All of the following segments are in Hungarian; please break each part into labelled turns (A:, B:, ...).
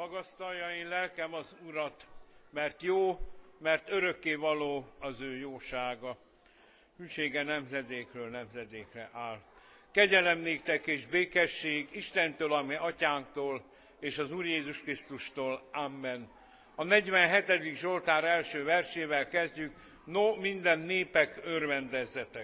A: Magasztalja én lelkem az Urat, mert jó, mert örökkévaló az ő jósága. Hűsége nemzedékről nemzedékre áll. Kegyelem néktek és békesség Istentől, a mi atyánktól, és az Úr Jézus Krisztustól. Amen. A 47. Zsoltár első versével kezdjük. No, minden népek, örvendezzetek!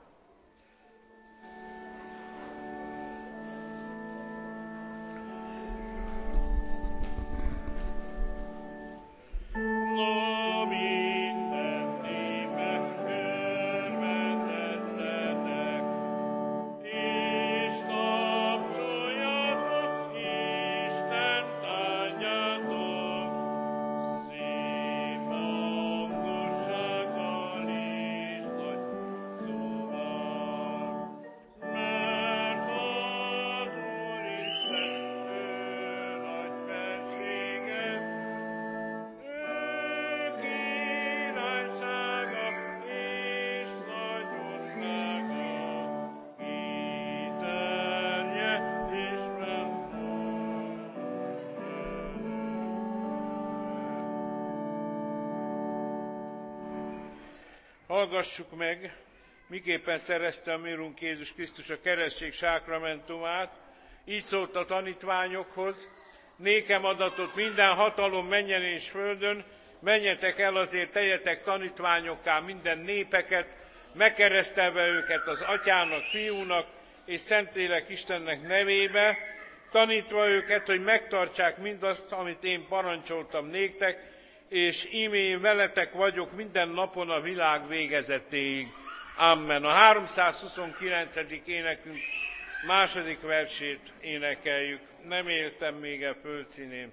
A: Hallgassuk meg, miképpen szerezte a mi Urunk Jézus Krisztus a keresztség sákramentumát. Így szólt a tanítványokhoz: nékem adatot minden hatalom mennyen és földön, menjetek el azért, tegyetek tanítványokká minden népeket, megkeresztelve őket az Atyának, Fiúnak és Szentlélek Istennek nevébe, tanítva őket, hogy megtartsák mindazt, amit én parancsoltam néktek, és íme én veletek vagyok minden napon a világ végezetéig. Amen. A 329. énekünk második versét énekeljük. Nem éltem még a földszínén.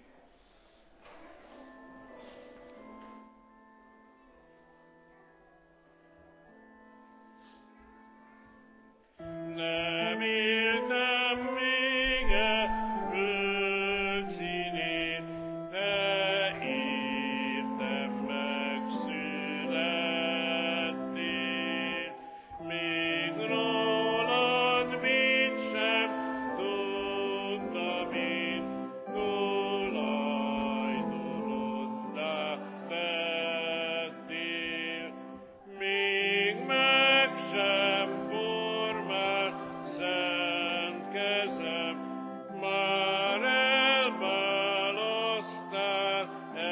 A: Nem éltem még a földszínén, de értem megszületnél. Még rólad mit sem tudtam én, tulajdonodnál tettél. Még meg sem formál szent kezem, már elválasztál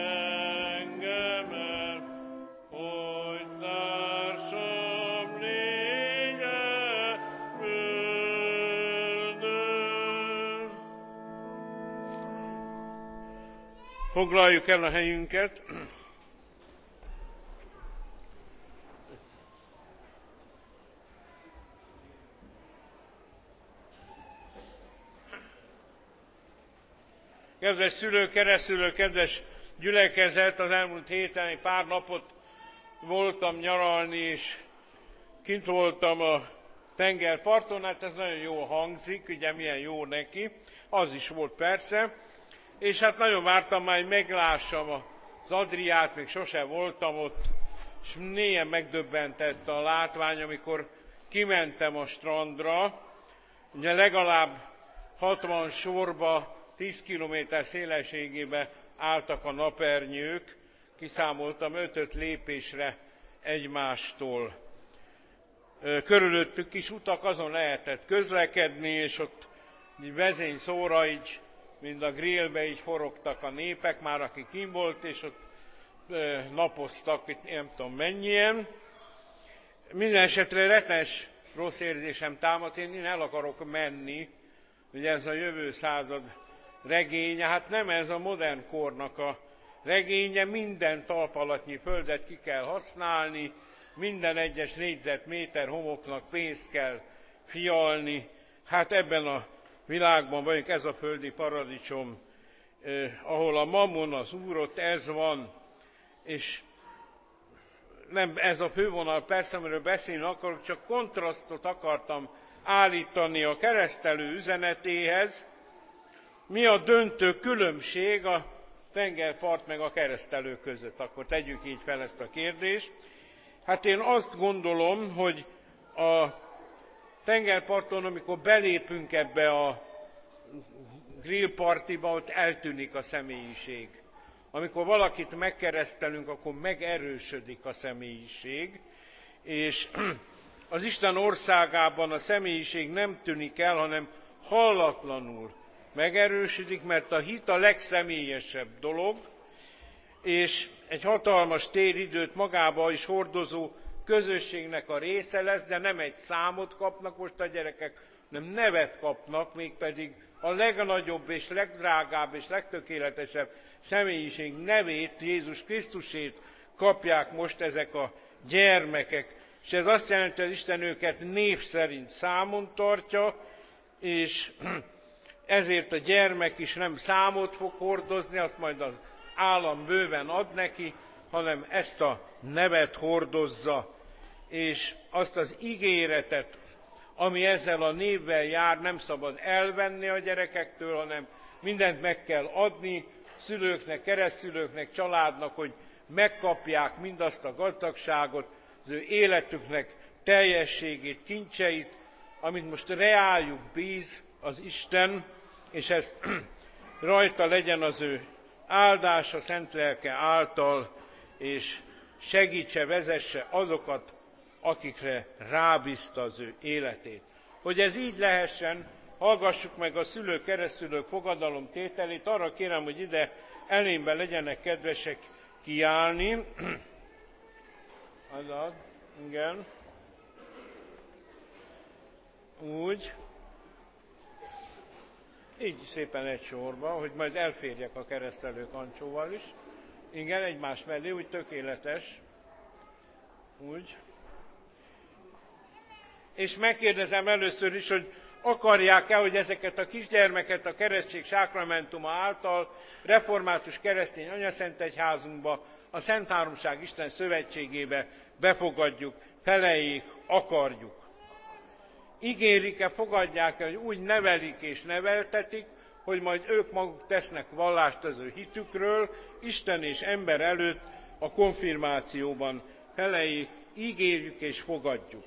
A: engemet, hogy társam légy e földön. Foglaljuk el a helyünket. Kedves szülők, keresztülők, kedves gyülekezet, az elmúlt héten egy pár napot voltam nyaralni, és kint voltam a tengerparton, hát ez nagyon jól hangzik, ugye milyen jó neki, az is volt persze, és hát nagyon vártam már, hogy meglássam az Adriát, még sose voltam ott, és mélyen megdöbbentett a látvány, amikor kimentem a strandra, ugye legalább 60 sorba, 10 kilométer szélességébe álltak a napernyők, kiszámoltam 5 lépésre egymástól. Körülöttük kis utak, azon lehetett közlekedni, és ott így vezényszóra, így, mint a grillbe, így forogtak a népek, már aki kint volt, és ott napoztak, itt nem tudom mennyien. Minden esetre rettenes rossz érzésem támadt, én el akarok menni, ugye ez a jövő század regénye, hát nem ez a modern kornak a regénye, minden talpalatnyi földet ki kell használni, minden egyes négyzetméter homoknak pénzt kell fialni, hát ebben a világban vagyunk, ez a földi paradicsom, ahol a mammon, az Úr, ott ez van, és nem ez a fővonal persze, amiről beszélni akarok, csak kontrasztot akartam állítani a keresztelő üzenetéhez. Mi a döntő különbség a tengerpart meg a keresztelő között? Akkor tegyük így fel ezt a kérdést. Hát én azt gondolom, hogy a tengerparton, amikor belépünk ebbe a grillpartiba, ott eltűnik a személyiség. Amikor valakit megkeresztelünk, akkor megerősödik a személyiség, és az Isten országában a személyiség nem tűnik el, hanem hallatlanul megerősödik, mert a hit a legszemélyesebb dolog, és egy hatalmas téridőt magába is hordozó közösségnek a része lesz, de nem egy számot kapnak most a gyerekek, hanem nevet kapnak, mégpedig a legnagyobb és legdrágább és legtökéletesebb személyiség nevét, Jézus Krisztusét kapják most ezek a gyermekek. És ez azt jelenti, hogy Isten őket név szerint számon tartja, és ezért a gyermek is nem számot fog hordozni, azt majd az állam bőven ad neki, hanem ezt a nevet hordozza, és azt az ígéretet, ami ezzel a névvel jár, nem szabad elvenni a gyerekektől, hanem mindent meg kell adni szülőknek, keresztszülőknek, családnak, hogy megkapják mindazt a gazdagságot, az ő életüknek teljességét, kincseit, amit most reájuk bíz az Isten, és ez rajta legyen az ő áldása szent lelke által, és segítse, vezesse azokat, akikre rábízta az ő életét. Hogy ez így lehessen, hallgassuk meg a szülők, keresztszülők fogadalomtételét. Arra kérem, hogy ide elémbe legyenek kedvesek kiállni. Azaz, igen. Úgy. Így szépen egy sorba, hogy majd elférjek a keresztelő kancsóval is. Igen, egymás mellé, úgy tökéletes. Úgy. És megkérdezem először is, hogy akarják-e, hogy ezeket a kisgyermeket a keresztség sákramentuma által református keresztény anyaszentegyházunkba, a Szent Háromság Isten szövetségébe befogadjuk, feleljék, akarjuk. Ígérik-e, fogadják-e, hogy úgy nevelik és neveltetik, hogy majd ők maguk tesznek vallást az ő hitükről, Isten és ember előtt a konfirmációban, feleljék, ígérjük és fogadjuk.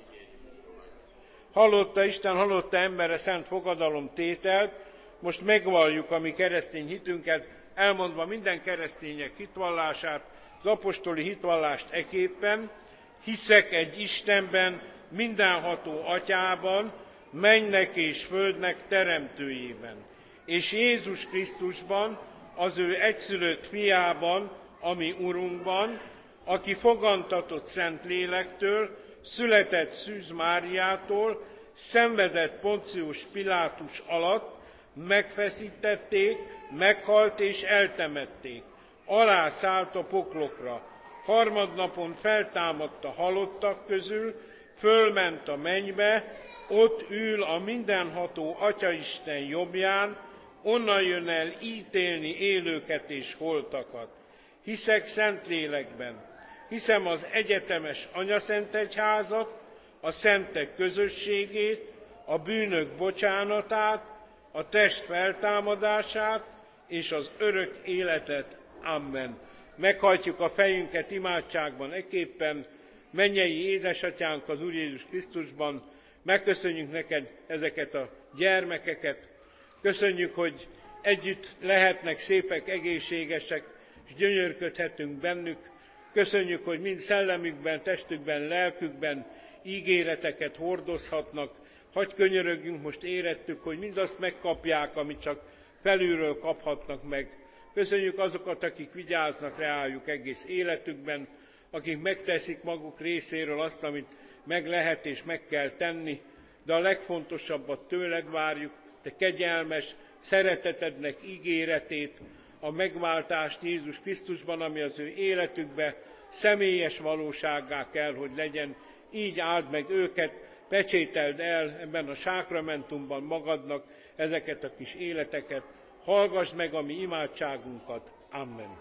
A: Hallotta Isten, hallotta embere szent fogadalomtételt, most megvalljuk a mi keresztény hitünket, elmondva minden keresztények hitvallását, az apostoli hitvallást eképpen: hiszek egy Istenben, mindenható Atyában, mennek és földnek teremtőjében, és Jézus Krisztusban, az ő egyszülött fiában, a mi Urunkban, aki fogantatott Szent Lélektől, született Szűz Máriától, szenvedett Poncius Pilátus alatt, megfeszítették, meghalt és eltemették, alászállt a poklokra, harmadnapon feltámadt a halottak közül, fölment a mennybe, ott ül a mindenható Atyaisten jobbján, onnan jön el ítélni élőket és holtakat. Hiszek Szentlélekben, hiszem az egyetemes anyaszentegyházat, a szentek közösségét, a bűnök bocsánatát, a test feltámadását és az örök életet. Amen. Meghajtjuk a fejünket imádságban eképpen. Mennyei édesatyánk az Úr Jézus Krisztusban, megköszönjük neked ezeket a gyermekeket. Köszönjük, hogy együtt lehetnek szépek, egészségesek, és gyönyörködhetünk bennük. Köszönjük, hogy mind szellemükben, testükben, lelkükben ígéreteket hordozhatnak. Hadd könyörögjünk most érettük, hogy mindazt megkapják, amit csak felülről kaphatnak meg. Köszönjük azokat, akik vigyáznak reájuk egész életükben, akik megteszik maguk részéről azt, amit meg lehet és meg kell tenni, de a legfontosabbat tőled várjuk, te kegyelmes szeretetednek ígéretét, a megváltást Jézus Krisztusban, ami az ő életükbe személyes valósággá kell, hogy legyen. Így áld meg őket, pecsételd el ebben a sákramentumban magadnak ezeket a kis életeket. Hallgass meg a mi imádságunkat. Amen.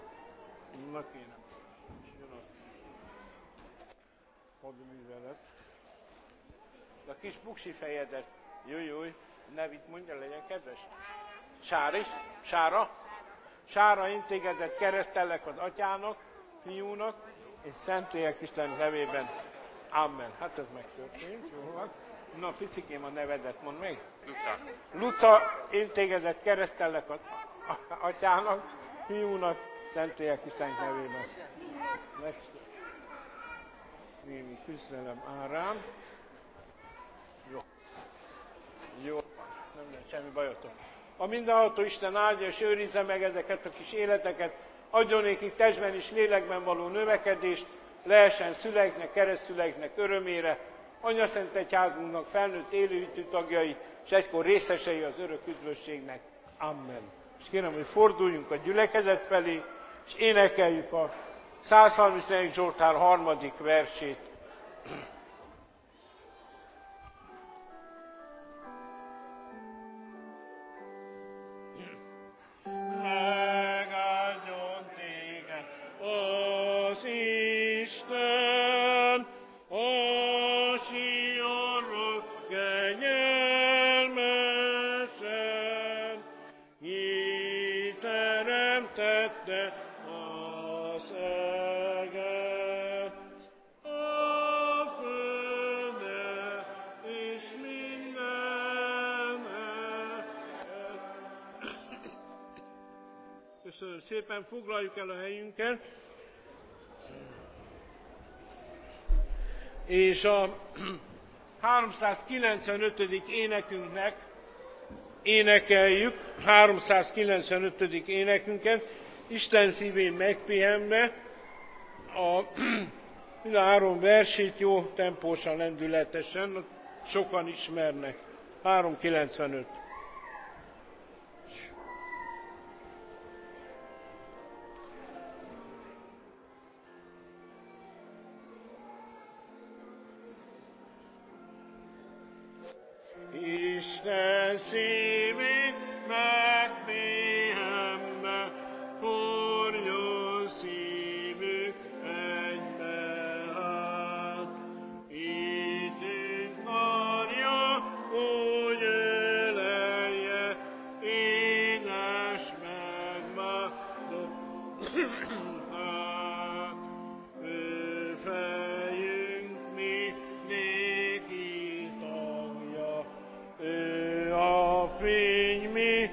A: Na kérem, jön a hadművelet. A kis puksi fejedet, jöjj, nevét mondja, legyen kedves. Sára is? Sára? Sára, én tégedet keresztellek az Atyának, Fiúnak és Szentlélek Isten nevében. Amen. Hát ez megtörtént, jó van. Na, Picikém, a nevedet mondd meg.
B: Luca.
A: Luca, én tégezet keresztellek atyának, fiúnak, Szentlélek Istenk nevében. Némi küzdelem árán. Jó van, nem lehet semmi bajotok. A mindenható Isten áldja és őrizze meg ezeket a kis életeket, adjon nékik testben és lélekben való növekedést, lehessen szüleiknek, keresztszüleiknek örömére, Anya Szent Egyházunknak felnőtt élőhitű tagjai, és egykor részesei az örök üdvösségnek. Amen. És kérem, hogy forduljunk a gyülekezet felé, és énekeljük a 131. Zsoltár 3. versét. Megáldjon téged az Isten, a Sionról kegyelmesen, ki teremtette az eget, a földet és mindenet. Köszönöm szépen, foglaljuk el a helyünket. És a 395. énekünknek énekeljük, 395. énekünket, Isten szívén megpihenve, mind a 3 versét jó tempósan, lendületesen, sokan ismernek. 395. Isten szívén megpihenve, forjon szívük egybeállt. Hitünk karja úgy ölelje, édes megváltott. Ő fejünk mi néki tagja, ő a fény mi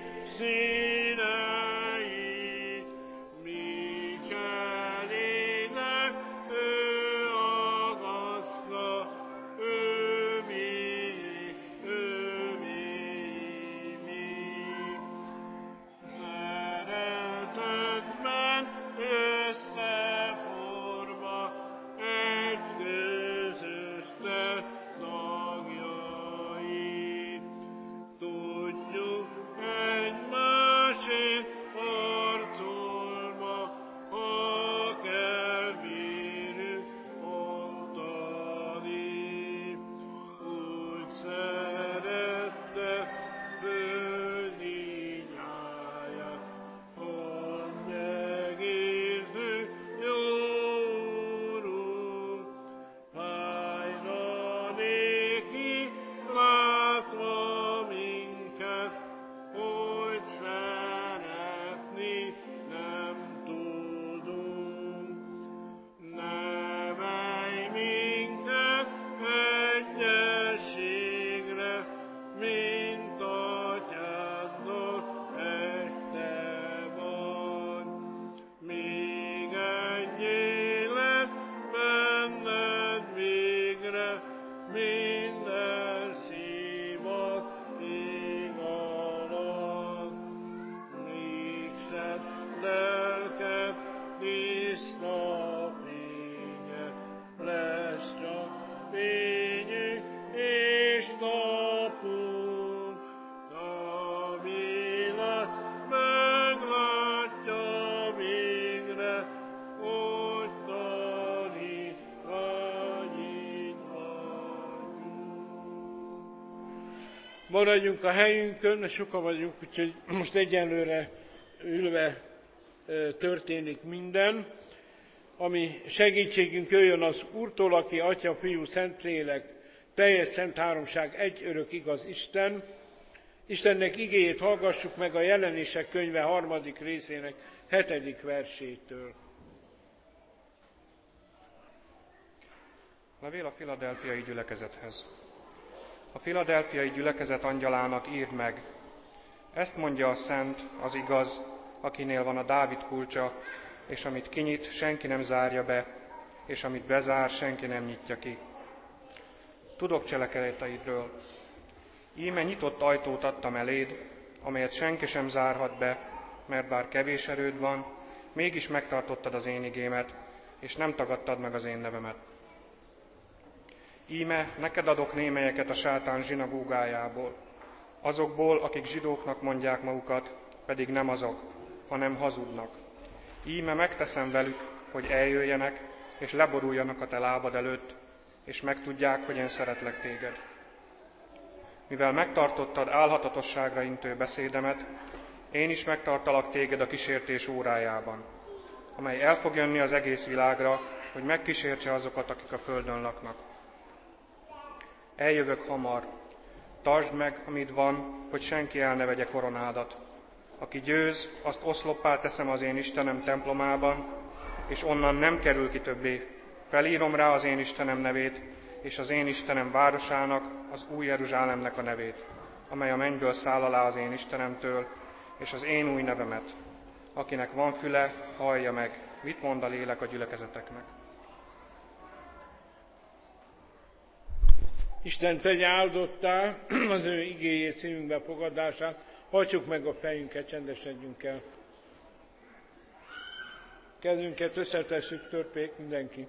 A: színei, mi cselédek, ő agasztja, ő mi. Szeretetben összeforma, egy közös test tagjai. Tudjuk egymásért harcolva, ha kell bírjuk mondani. Úgy szerette földi nyáját, hogy megértük, jó Urunk. Fájna néki látva minket, hogy szeretni nem tudunk. Nevelj minket egyességre, mint atyádnak egy te vagy. Még egy élet benned végre, minden szívat ég alatt. Míg szent lelked tiszta fénye, lesz csak fényünk és napunk. A világ meglátja végre, hogy tanítva itt vagyunk. Maradjunk a helyünkön, mert sokan vagyunk, úgyhogy most egyenlőre ülve történik minden. Ami segítségünk jöjjön az Úrtól, aki Atya, Fiú, Szentlélek, teljes szent háromság, egy örök igaz Isten. Istennek igéjét hallgassuk meg a Jelenések könyve 3. részének 7. versétől.
B: Levél a Filadelfiai gyülekezethez. A filadelfiai gyülekezet angyalának írd meg: ezt mondja a szent, az igaz, akinél van a Dávid kulcsa, és amit kinyit, senki nem zárja be, és amit bezár, senki nem nyitja ki. Tudok cselekedeteidről. Íme nyitott ajtót adtam eléd, amelyet senki sem zárhat be, mert bár kevés erőd van, mégis megtartottad az én igémet, és nem tagadtad meg az én nevemet. Íme neked adok némelyeket a sátán zsinagógájából, azokból, akik zsidóknak mondják magukat, pedig nem azok, hanem hazudnak. Íme megteszem velük, hogy eljöjjenek, és leboruljanak a te lábad előtt, és megtudják, hogy én szeretlek téged. Mivel megtartottad álhatatosságra intő beszédemet, én is megtartalak téged a kísértés órájában, amely el fog jönni az egész világra, hogy megkísértse azokat, akik a földön laknak. Eljövök hamar, tartsd meg, amit van, hogy senki el ne vegye koronádat. Aki győz, azt oszloppá teszem az én Istenem templomában, és onnan nem kerül ki többé. Felírom rá az én Istenem nevét, és az én Istenem városának, az új Jeruzsálemnek a nevét, amely a mennyből száll alá az én Istenemtől, és az én új nevemet. Akinek van füle, hallja meg, mit mond a lélek a gyülekezeteknek.
A: Isten tegye áldottá az ő igéjét, szívünk befogadását. Hajtsuk meg a fejünket, csendesedjünk el. Kezünket összetessük, törpék mindenki.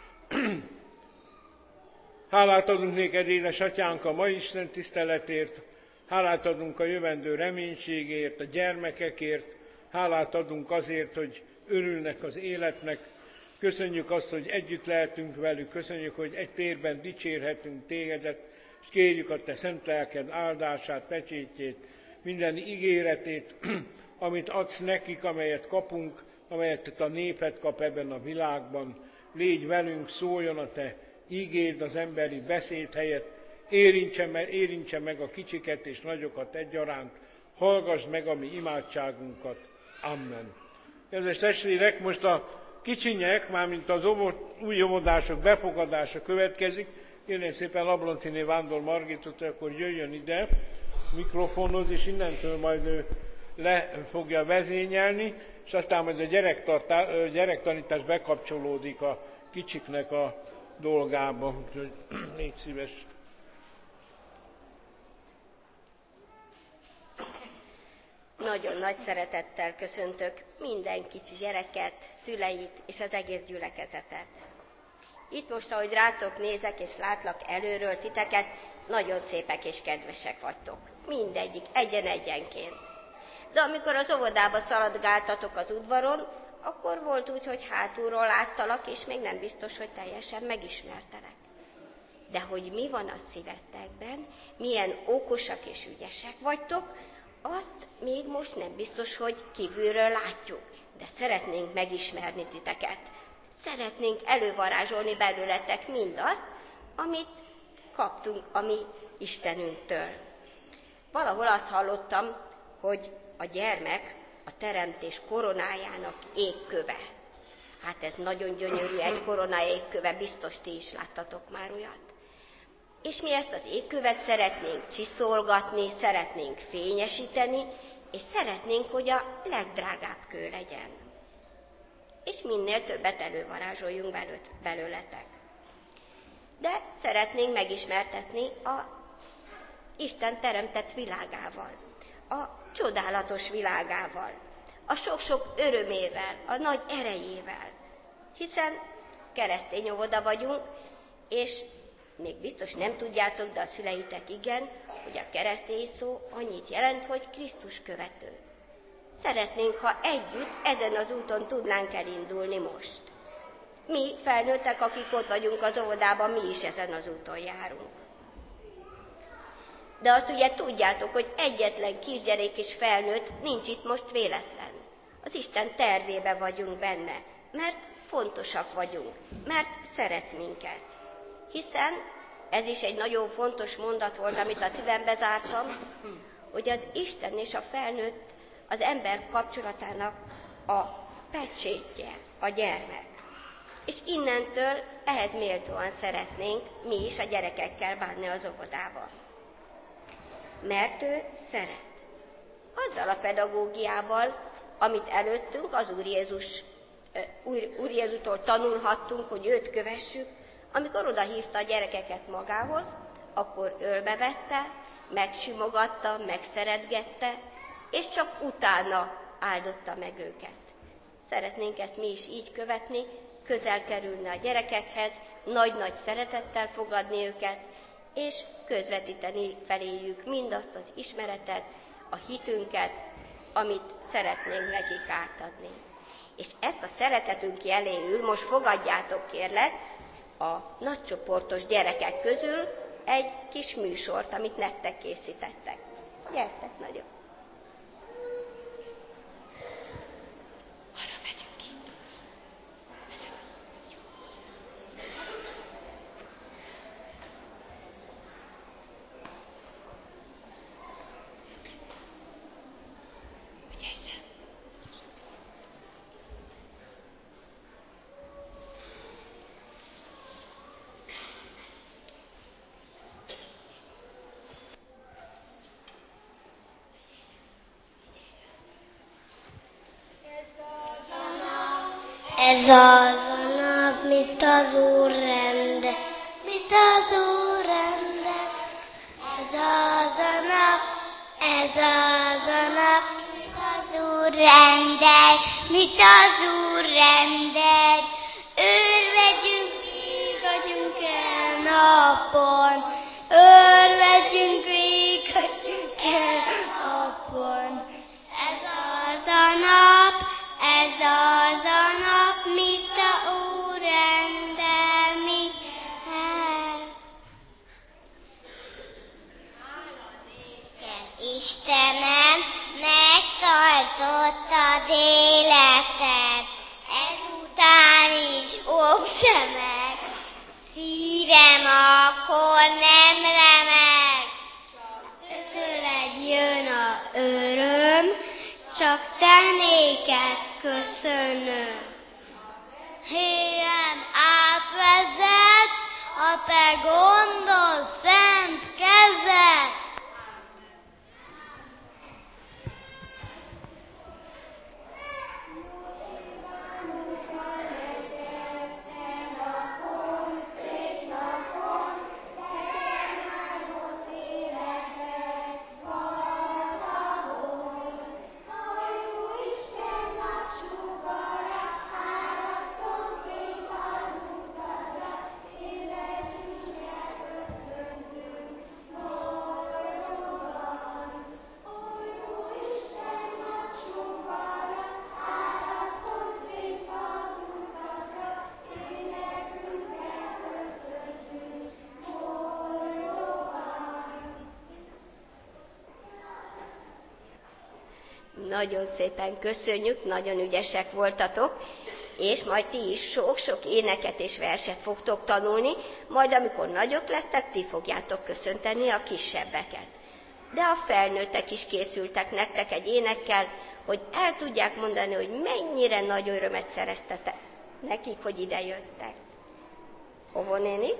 A: Hálát adunk néked, édesatyánk, a mai Isten tiszteletért, hálát adunk a jövendő reménységért, a gyermekekért, hálát adunk azért, hogy örülnek az életnek. Köszönjük azt, hogy együtt lehetünk velük, köszönjük, hogy egy térben dicsérhetünk tégedet, és kérjük a te szent lelked áldását, pecsétjét, minden ígéretét, amit adsz nekik, amelyet kapunk, amelyet a néped kap ebben a világban. Légy velünk, szóljon a te ígéd az emberi beszéd helyett, érintse meg a kicsiket és nagyokat egyaránt, hallgass meg a mi imádságunkat. Amen. Kedves testvérek, most a kicsinyek, mármint az új óvodások befogadása következik. Kérném szépen Ablonciné Vándor Margitot, hogy akkor jöjjön ide mikrofonhoz, és innentől majd ő le fogja vezényelni, és aztán majd a gyerektanítás bekapcsolódik a kicsiknek a dolgába. Úgyhogy légy szíves.
C: Nagyon nagy szeretettel köszöntök minden kicsi gyereket, szüleit és az egész gyülekezetet. Itt most, ahogy rátok nézek és látlak előről titeket, nagyon szépek és kedvesek vagytok. Mindegyik, egyen-egyenként. De amikor az óvodába szaladgáltatok az udvaron, akkor volt úgy, hogy hátulról láttalak, és még nem biztos, hogy teljesen megismertelek. De hogy mi van a szívetekben, milyen okosak és ügyesek vagytok, azt még most nem biztos, hogy kívülről látjuk, de szeretnénk megismerni titeket. Szeretnénk elővarázsolni belőletek mindazt, amit kaptunk a mi Istenünktől. Valahol azt hallottam, hogy a gyermek a teremtés koronájának égköve. Hát ez nagyon gyönyörű, egy korona égköve, biztos ti is láttatok már olyat. És mi ezt az égkövet szeretnénk csiszolgatni, szeretnénk fényesíteni, és szeretnénk, hogy a legdrágább kő legyen. És minél többet elővarázsoljunk belőletek. De szeretnénk megismertetni a Isten teremtett világával, a csodálatos világával, a sok-sok örömével, a nagy erejével. Hiszen keresztény óvoda vagyunk, és még biztos nem tudjátok, de a szüleitek igen, hogy a keresztény szó annyit jelent, hogy Krisztus követő. Szeretnénk, ha együtt ezen az úton tudnánk elindulni most. Mi felnőttek, akik ott vagyunk az óvodában, mi is ezen az úton járunk. De azt ugye tudjátok, hogy egyetlen kisgyerek és felnőtt nincs itt most véletlen. Az Isten tervébe vagyunk benne, mert fontosak vagyunk, mert szeret minket. Hiszen ez is egy nagyon fontos mondat volt, amit a szívembe zártam, hogy az Isten és a felnőtt az ember kapcsolatának a pecsétje, a gyermek. És innentől ehhez méltóan szeretnénk mi is a gyerekekkel bánni az óvodában. mert ő szeret. Azzal a pedagógiával, amit előttünk az Úr Jézustól tanulhattunk, hogy őt kövessük, amikor odahívta a gyerekeket magához, akkor ölbevette, megsimogatta, megszeretgette, és csak utána áldotta meg őket. Szeretnénk ezt mi is így követni, közel kerülni a gyerekekhez, nagy-nagy szeretettel fogadni őket, és közvetíteni feléjük mindazt az ismeretet, a hitünket, amit szeretnénk nekik átadni. És ezt a szeretetünk jeléül most fogadjátok, kérlek, a nagycsoportos gyerekek közül egy kis műsort, amit nektek készítettek. Gyertek nagyon! Arra megyünk ki! Ügyesen!
D: Ez az a nap, mit az Úr rendelt, mit az Úr rendelt. Ez az a nap, ez az a nap, mit az Úr rendelt, mit az Úr rendelt. Örvegyünk, vígadjunk el napon, örvegyünk, vígadjunk el napon. Ez az a nap, ez az a nap, mit a Úr rendel, mit el. Hála néked, Istenem, megtartottad életed, ezután is óvd meg, szívem akkor nem remeg. Csak tőled jön a öröm, csak te néked köszönöm. Héjem átvezet a te gondos szent kezed.
C: Nagyon szépen köszönjük, nagyon ügyesek voltatok, és majd ti is sok-sok éneket és verset fogtok tanulni, majd amikor nagyok lesztek, ti fogjátok köszönteni a kisebbeket. De a felnőttek is készültek nektek egy énekkel, hogy el tudják mondani, hogy mennyire nagy örömet szereztetek nekik, hogy ide jöttek. Óvó nénik?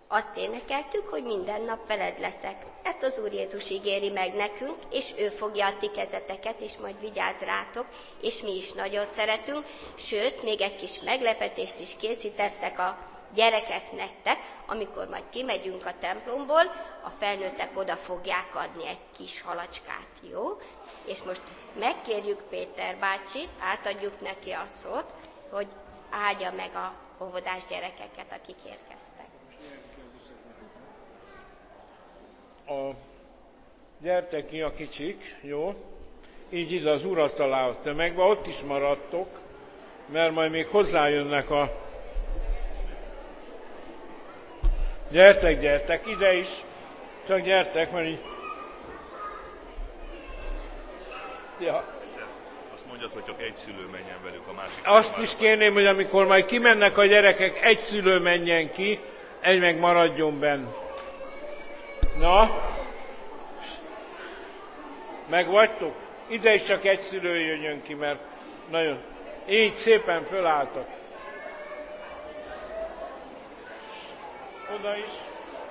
C: Azt énekeltük, hogy minden nap veled leszek. Ezt az Úr Jézus ígéri meg nekünk, és ő fogja a ti kezeteket, és majd vigyáz rátok, és mi is nagyon szeretünk. Sőt, még egy kis meglepetést is készítettek a gyerekek nektek, amikor majd kimegyünk a templomból, a felnőttek oda fogják adni egy kis halacskát, jó? És most megkérjük Péter bácsit, átadjuk neki a szót, hogy áldja meg a óvodás gyerekeket, akik érkeztek.
A: Gyertek ki a kicsik, jó? Így ide az úrasztalához tömegbe, ott is maradtok, mert majd még hozzájönnek a... Gyertek, ide is, csak gyertek, mert így... Ja.
E: Azt mondjad, hogy csak egy szülő menjen velük, a másik...
A: Azt is kérném, hogy amikor majd kimennek a gyerekek, egy szülő menjen ki, egy meg maradjon benn. Na? Megvagytok? Ide is csak egy szülő jöjjön ki, mert nagyon... Így szépen fölálltak. Oda is.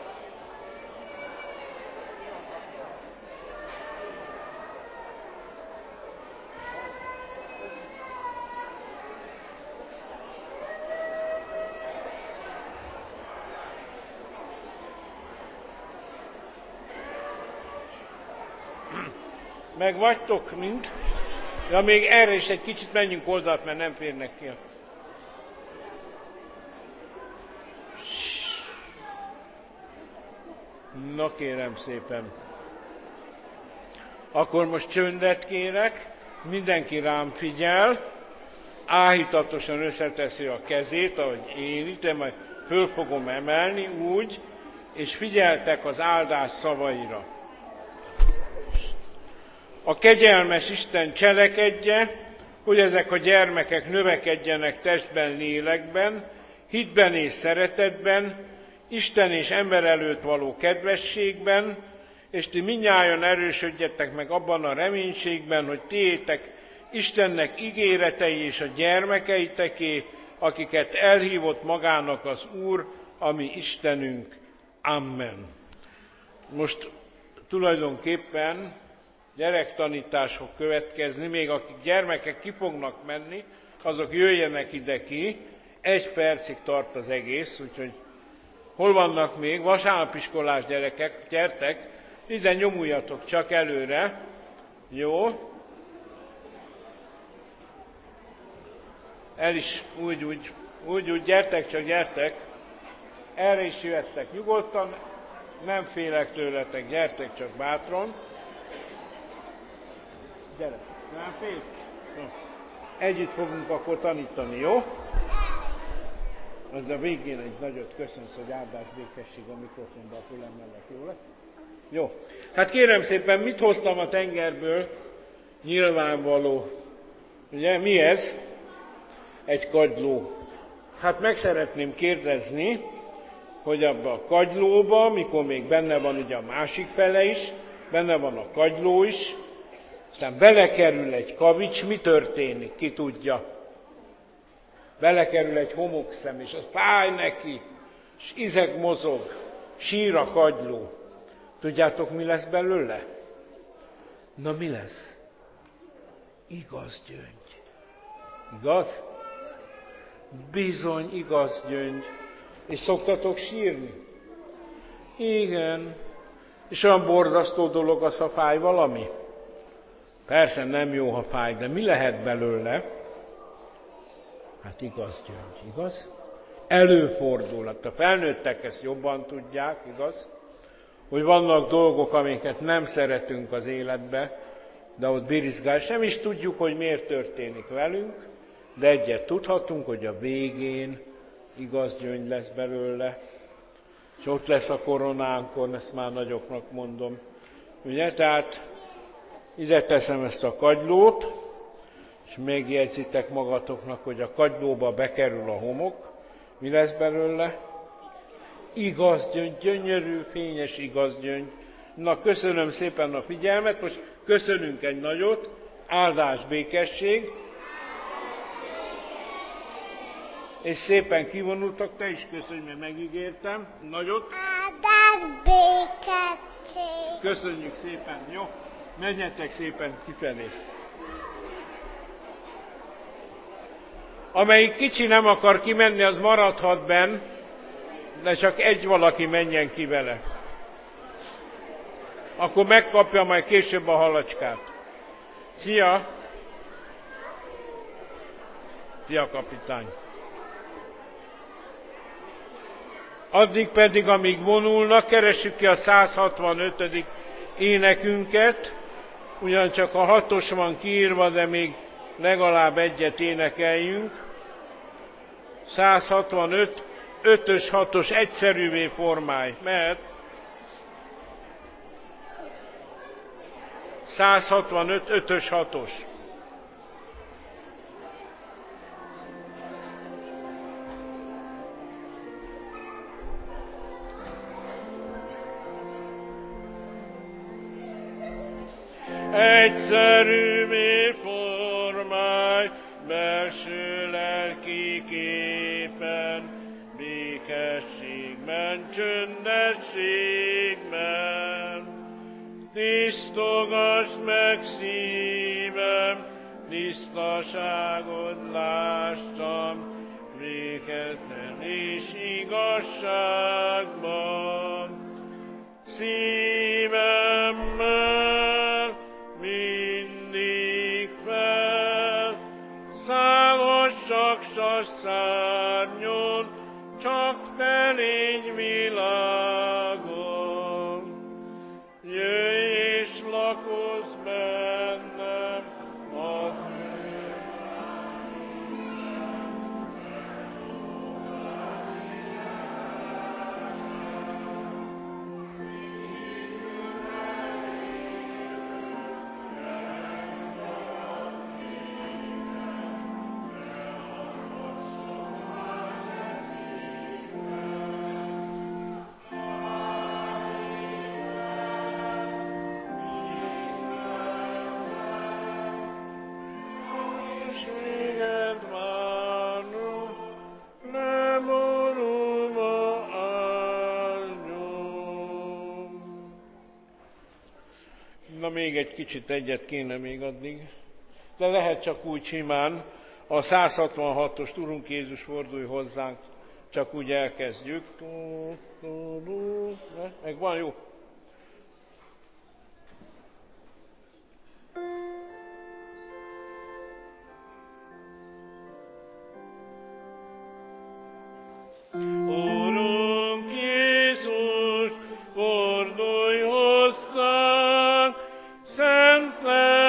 A: Megvagytok mind? Ja, még erre is egy kicsit menjünk oldalt, mert nem férnek ki. Na kérem szépen. Akkor most csöndet kérek, mindenki rám figyel, áhítatosan összeteszi a kezét, ahogy érítem, majd föl fogom emelni úgy, és figyeltek az áldás szavaira. A kegyelmes Isten cselekedje, hogy ezek a gyermekek növekedjenek testben, lélekben, hitben és szeretetben, Isten és ember előtt való kedvességben, és ti mindnyájan erősödjetek meg abban a reménységben, hogy tiétek Istennek ígéretei és a gyermekeiteké, akiket elhívott magának az Úr, ami Istenünk. Amen. Most tulajdonképpen gyerektanítás fog következni, még akik gyermekek ki fognak menni, azok jöjjenek ide ki, 1 percig tart az egész, úgyhogy hol vannak még? Vasárnapiskolás gyerekek, gyertek, ide nyomuljatok csak előre, jó? El is úgy, gyertek, csak gyertek, erre is jöttek nyugodtan, nem félek tőletek, gyertek csak bátran. Gyere, nem félsz? Együtt fogunk akkor tanítani, jó? Az a végén egy nagyot köszönsz, hogy áldás békesség a mikrofonban fölemelek, jó lesz? Jó. Hát kérem szépen, mit hoztam a tengerből? Nyilvánvaló. Ugye, mi ez? Egy kagyló. Hát meg szeretném kérdezni, hogy abban a kagylóban, mikor még benne van ugye a másik fele is, benne van a kagyló is, aztán belekerül egy kavics, mi történik? Ki tudja? Belekerül egy homokszem, és az fáj neki, és izeg mozog, sír a kagyló. Tudjátok, mi lesz belőle? Na, mi lesz? Igaz gyöngy. Igaz? Bizony, igaz gyöngy. És szoktatok sírni? Igen. És olyan borzasztó dolog az, ha fáj valami? Persze nem jó, ha fáj, de mi lehet belőle? Hát igaz gyöngy, igaz? Előfordul, hát a felnőttek ezt jobban tudják, igaz? Hogy vannak dolgok, amiket nem szeretünk az életbe, de ott birizgál, és nem is tudjuk, hogy miért történik velünk, de egyet tudhatunk, hogy a végén igaz gyöngy lesz belőle, és ott lesz a koronánkon, ezt már nagyoknak mondom. Ugye, tehát ide teszem ezt a kagylót, és megjegyzitek magatoknak, hogy a kagylóba bekerül a homok, mi lesz belőle? Igaz gyöngy, gyönyörű, fényes igaz gyöngy. Na, köszönöm szépen a figyelmet, most köszönünk egy nagyot, áldás, békesség, és szépen kivonultak, te is köszönj, mert megígértem. Nagyot.
D: Áldás békesség.
A: Köszönjük szépen, jó? Menjetek szépen kifelé. Amelyik kicsi nem akar kimenni, az maradhat benn, de csak egy valaki menjen ki vele. Akkor megkapja majd később a halacskát. Szia! Szia, kapitány! Addig pedig, amíg vonulnak, keressük ki a 165. énekünket. Ugyancsak a 6-os van kiírva, de még legalább egyet énekeljünk. 165, 5-ös, 6-os egyszerűvé formálj. Mehet? 165, 5-ös, 6-os. Egyszerűvé formálj, belső lelki képen, békességben, csöndességben. Tisztogasd meg szívem, tisztaságod lástam, béketlen és igazságban. Szívemmel mindig fel, szállhassak szárnyon, csak te légy világon. Jöjj és lakozz bennem, a még egy kicsit egyet kéne még addig, de lehet csak úgy simán, a 166-os Urunk Jézus fordulj hozzánk, csak úgy elkezdjük. Megvan jó? Urunk Jézus, fordulj hozzánk, szent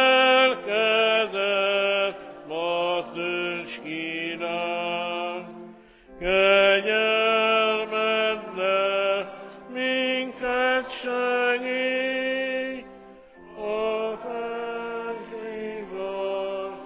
A: lelkedet ma tölts ki ránk, kegyelmeddel minket segíts, a fent igazságon.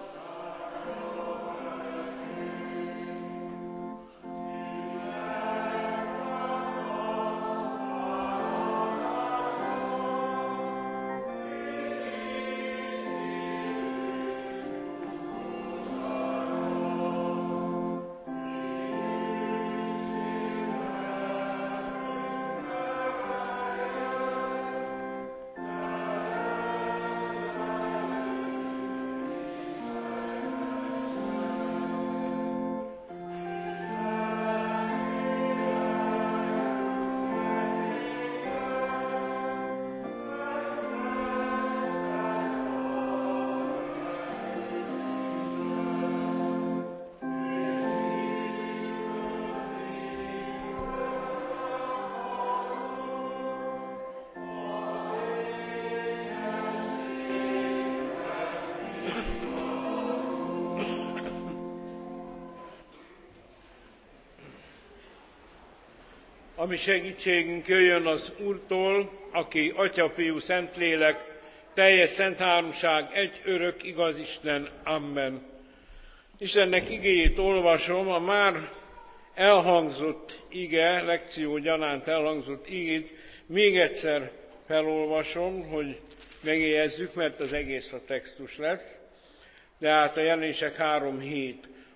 A: A mi segítségünk jöjjön az Úrtól, aki Atya, Fiú, Szentlélek, teljes szent háromság, egy örök igaz Isten. Amen. Istennek igéjét olvasom, a már elhangzott ige, lekció gyanánt elhangzott igét, még egyszer felolvasom, hogy megjegyezzük, mert az egész a textus lesz. De hát a Jelenések 3:7.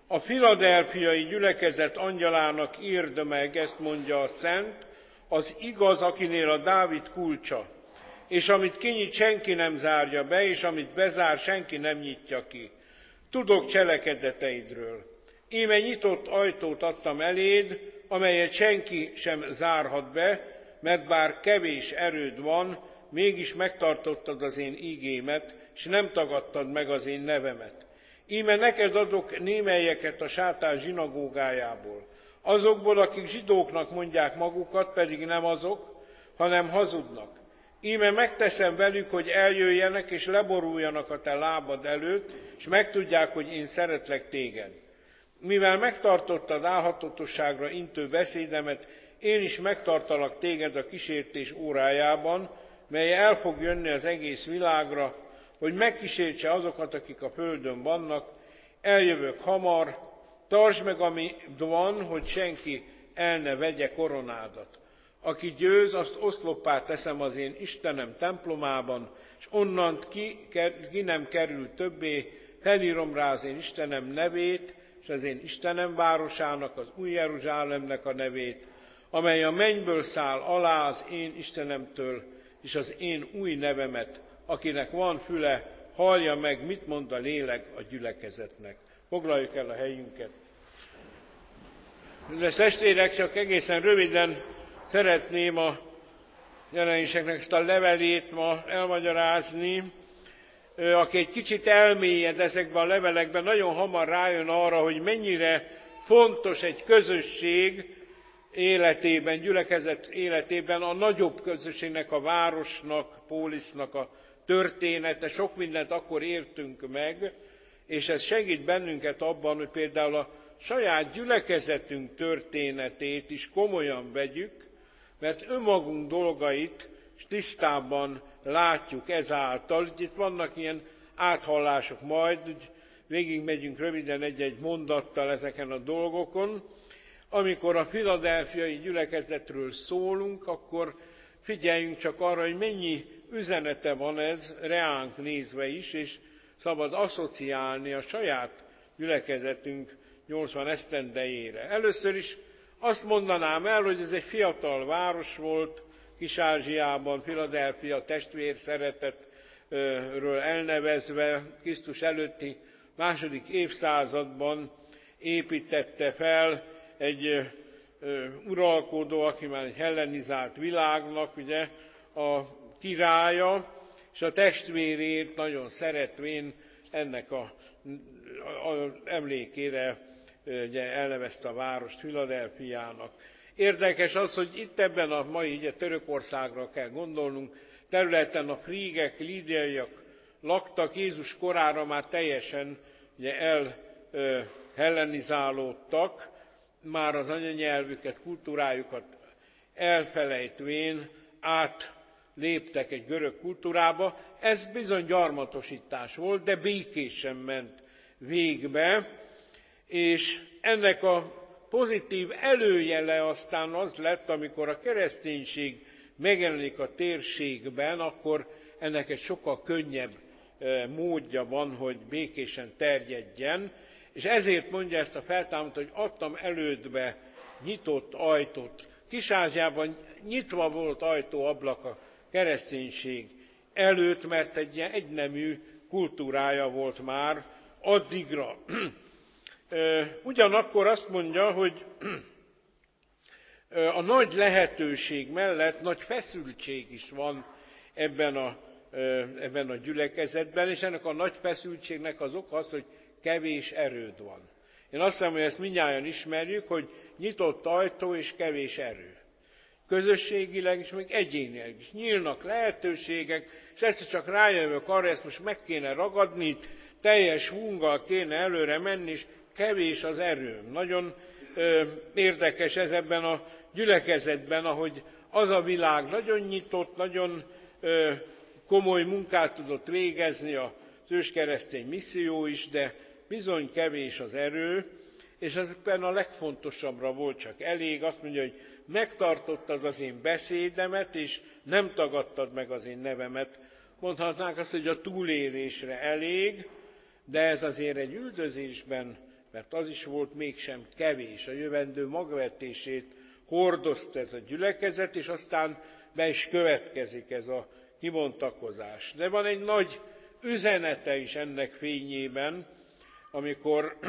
A: A filadelfiai gyülekezet angyalának írd meg, ezt mondja a Szent, az igaz, akinél a Dávid kulcsa, és amit kinyit, senki nem zárja be, és amit bezár, senki nem nyitja ki. Tudok cselekedeteidről. Íme nyitott ajtót adtam eléd, amelyet senki sem zárhat be, mert bár kevés erőd van, mégis megtartottad az én ígémet, és nem tagadtad meg az én nevemet. Íme neked adok némelyeket a sátán zsinagógájából, azokból, akik zsidóknak mondják magukat, pedig nem azok, hanem hazudnak. Íme megteszem velük, hogy eljöjjenek és leboruljanak a te lábad előtt, és megtudják, hogy én szeretlek téged. Mivel megtartottad álhatatosságra intő beszédemet, én is megtartalak téged a kísértés órájában, mely el fog jönni az egész világra, hogy megkísértse azokat, akik a földön vannak. Eljövök hamar, tartsd meg, ami van, hogy senki el ne vegye koronádat. Aki győz, azt oszloppá teszem az én Istenem templomában, és onnan ki nem kerül többé, felírom rá az én Istenem nevét, és az én Istenem városának, az új Jeruzsálemnek a nevét, amely a mennyből száll alá az én Istenemtől, és az én új nevemet. Akinek van füle, hallja meg, mit mond a lélek a gyülekezetnek. Foglaljuk el a helyünket. De testvérek, csak egészen röviden szeretném a jelenéseknek ezt a levelét ma elmagyarázni. Aki egy kicsit elmélyed ezekben a levelekben, nagyon hamar rájön arra, hogy mennyire fontos egy közösség életében, gyülekezet életében a nagyobb közösségnek, a városnak, pólisznak a története. Sok mindent akkor értünk meg, és ez segít bennünket abban, hogy például a saját gyülekezetünk történetét is komolyan vegyük, mert önmagunk dolgait tisztában látjuk ezáltal. Itt vannak ilyen áthallások majd, úgy végigmegyünk röviden egy-egy mondattal ezeken a dolgokon. Amikor a filadelfiai gyülekezetről szólunk, akkor figyeljünk csak arra, hogy mennyi üzenete van ez reánk nézve is, és szabad asszociálni a saját gyülekezetünk 80 esztendejére. Először is azt mondanám el, hogy ez egy fiatal város volt, Kis-Ázsiában, Filadelfia testvér szeretetről elnevezve, Krisztus előtti II. Évszázadban építette fel egy uralkodó, aki már egy hellenizált világnak, ugye, a királya, és a testvérét nagyon szeretvén ennek a emlékére ugye, elnevezte a várost Filadelfiának. Érdekes az, hogy itt ebben a mai, ugye Törökországra kell gondolnunk, területen a frígek, lídiaiak laktak, Jézus korára már teljesen ugye, elhellenizálódtak, már az anyanyelvüket, kultúrájukat elfelejtvén átléptek egy görög kultúrába. Ez bizony gyarmatosítás volt, de békésen ment végbe, és ennek a pozitív előjele aztán az lett, amikor a kereszténység megjelenik a térségben, akkor ennek egy sokkal könnyebb módja van, hogy békésen terjedjen, és ezért mondja ezt a feltámadó, hogy adtam elődbe nyitott ajtót. Kis-Ázsiában nyitva volt ajtó-ablak a kereszténység előtt, mert egy ilyen egynemű kultúrája volt már addigra. Ugyanakkor azt mondja, hogy a nagy lehetőség mellett nagy feszültség is van ebben a gyülekezetben, és ennek a nagy feszültségnek az oka az, hogy kevés erőd van. Én azt hiszem, hogy ezt mindnyájan ismerjük, hogy nyitott ajtó és kevés erő. Közösségileg és még egyénileg is nyílnak lehetőségek, és ezt csak rájövök arra, ezt most meg kéne ragadni, teljes húnggal kéne előre menni, és kevés az erőm. Nagyon érdekes ez ebben a gyülekezetben, ahogy az a világ nagyon nyitott, nagyon komoly munkát tudott végezni az őskeresztény misszió is, de bizony kevés az erő, és ezekben a legfontosabbra volt csak elég. Azt mondja, hogy megtartottad az én beszédemet, és nem tagadtad meg az én nevemet. Mondhatnánk azt, hogy a túlélésre elég, de ez azért egy üldözésben, mert az is volt mégsem kevés, a jövendő magvetését hordozta ez a gyülekezet, és aztán be is következik ez a kibontakozás. De van egy nagy üzenete is ennek fényében, amikor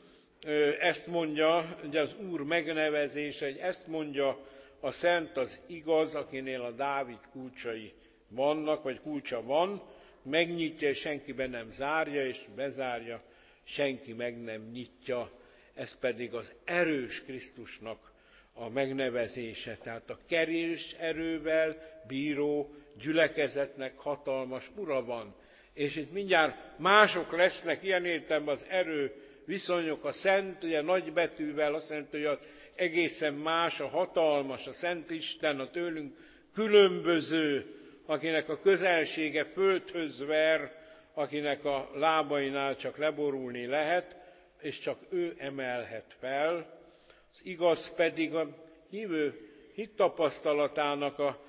A: ezt mondja, ugye az Úr megnevezése, hogy ezt mondja a szent, az igaz, akinél a Dávid kulcsai vannak, vagy kulcsa van, megnyitja, és senki be nem zárja, és bezárja, senki meg nem nyitja. Ez pedig az erős Krisztusnak a megnevezése, tehát a kevés erővel bíró gyülekezetnek hatalmas ura van. És itt mindjárt mások lesznek ilyen értelemben az erő viszonyok, a szent, ugye nagybetűvel azt jelenti, hogy az egészen más, a hatalmas, a Szent Isten, a tőlünk különböző, akinek a közelsége földhöz ver, akinek a lábainál csak leborulni lehet, és csak ő emelhet fel. Az igaz pedig a hívő hittapasztalatának a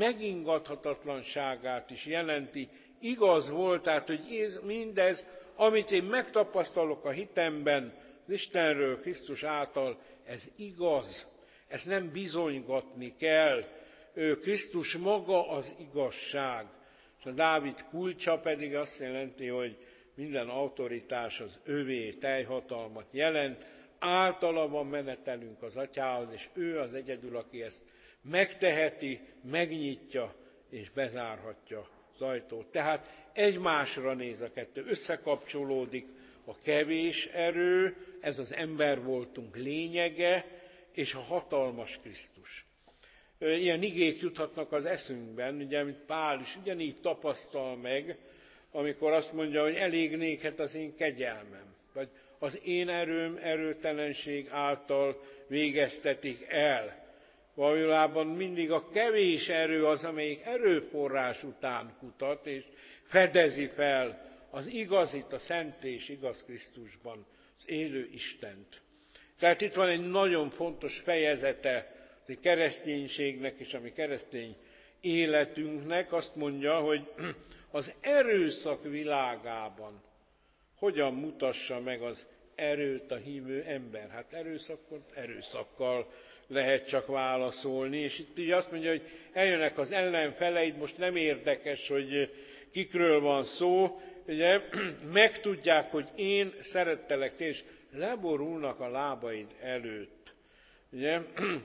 A: megingathatatlanságát is jelenti. Igaz volt, tehát, hogy mindez, amit én megtapasztalok a hitemben, az Istenről, Krisztus által, ez igaz. Ezt nem bizonygatni kell. Krisztus maga az igazság. És a Dávid kulcsa pedig azt jelenti, hogy minden autoritás az övé, teljhatalmat jelent. Általa van menetelünk az Atyához, és ő az egyedül, aki ezt megteheti, megnyitja és bezárhatja az ajtót. Tehát egymásra néz a kettő, összekapcsolódik a kevés erő, ez az ember voltunk lényege, és a hatalmas Krisztus. Ilyen igék juthatnak az eszünkben, ugye, mint Pál is ugyanígy tapasztal meg, amikor azt mondja, hogy elég néked az én kegyelmem, vagy az én erőm erőtelenség által végeztetik el. Valójában mindig a kevés erő az, amelyik erőforrás után kutat, és fedezi fel az igazit, a szent és igaz Krisztusban, az élő Istent. Tehát itt van egy nagyon fontos fejezete a kereszténységnek és a mi keresztény életünknek. Azt mondja, hogy az erőszak világában hogyan mutassa meg az erőt a hívő ember. Hát erőszakkal lehet csak válaszolni, és itt így azt mondja, hogy eljönnek az ellenfeleid, most nem érdekes, hogy kikről van szó, ugye, megtudják, hogy én szerettelek, és leborulnak a lábaid előtt. Ugye,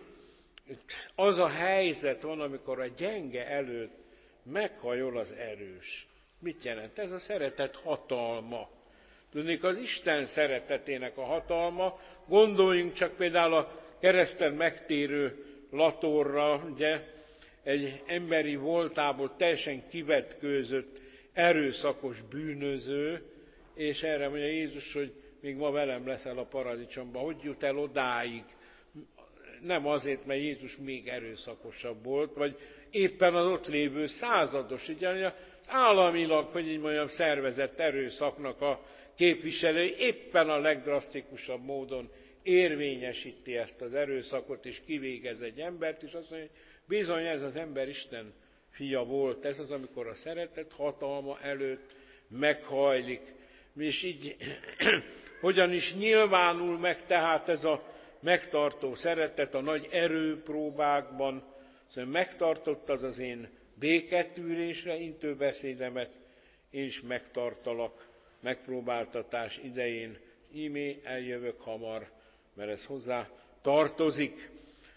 A: az a helyzet van, amikor a gyenge előtt meghajol az erős. Mit jelent? Ez a szeretet hatalma. Tudnék, az Isten szeretetének a hatalma. Gondoljunk csak például a kereszten megtérő Latorra, ugye, egy emberi voltából teljesen kivetkőzött, erőszakos bűnöző, és erre mondja Jézus, hogy még ma velem leszel a paradicsomban. Hogy jut el odáig? Nem azért, mert Jézus még erőszakosabb volt, vagy éppen az ott lévő százados, ugye, az államilag, hogy így mondjam, szervezett erőszaknak a képviselői éppen a legdrasztikusabb módon érvényesíti ezt az erőszakot, és kivégez egy embert, és azt mondja, hogy bizony ez az ember Isten fia volt. Ez az, amikor a szeretet hatalma előtt meghajlik. És így hogyan is nyilvánul meg tehát ez a megtartó szeretet a nagy erőpróbákban. Szóval megtartott az én béketűrésre intő beszédemet, és megtartalak megpróbáltatás idején. Íme eljövök hamar, mert ez hozzá tartozik.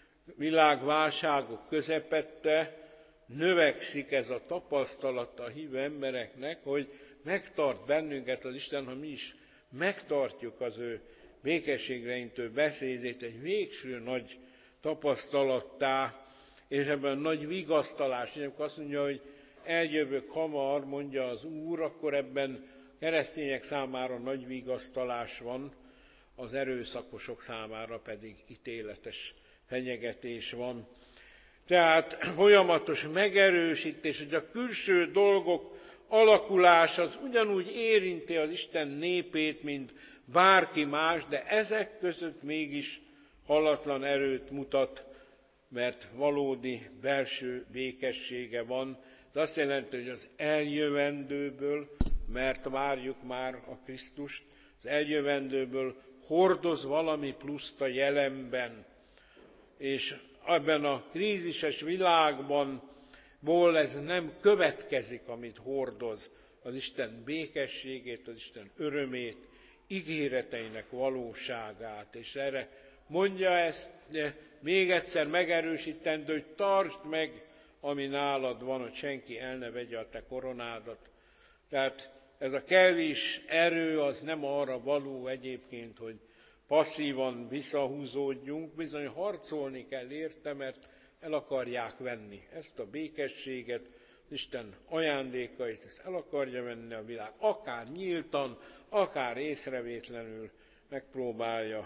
A: Világválságok közepette növekszik ez a tapasztalat a hívő embereknek, hogy megtart bennünket az Isten, ha mi is megtartjuk az ő békességre intő beszédét, egy végső nagy tapasztalattá, és ebben nagy vigasztalás. Amikor azt mondja, hogy eljövök hamar, mondja az Úr, akkor ebben keresztények számára nagy vigasztalás van, az erőszakosok számára pedig ítéletes fenyegetés van. Tehát folyamatos megerősítés, hogy a külső dolgok alakulás az ugyanúgy érinti az Isten népét, mint bárki más, de ezek között mégis hallatlan erőt mutat, mert valódi belső békessége van. Ez azt jelenti, hogy az eljövendőből, mert várjuk már a Krisztust, az eljövendőből hordoz valami pluszt a jelenben. És ebben a krízises világban ez nem következik, amit hordoz, az Isten békességét, az Isten örömét, ígéreteinek valóságát. És erre mondja ezt, még egyszer megerősítendő, hogy tartsd meg, ami nálad van, hogy senki el ne vegye a te koronádat. Tehát ez a kevés erő az nem arra való egyébként, hogy passzívan visszahúzódjunk, bizony harcolni kell érte, mert el akarják venni ezt a békességet, Isten ajándékait, ezt el akarja venni a világ, akár nyíltan, akár észrevétlenül megpróbálja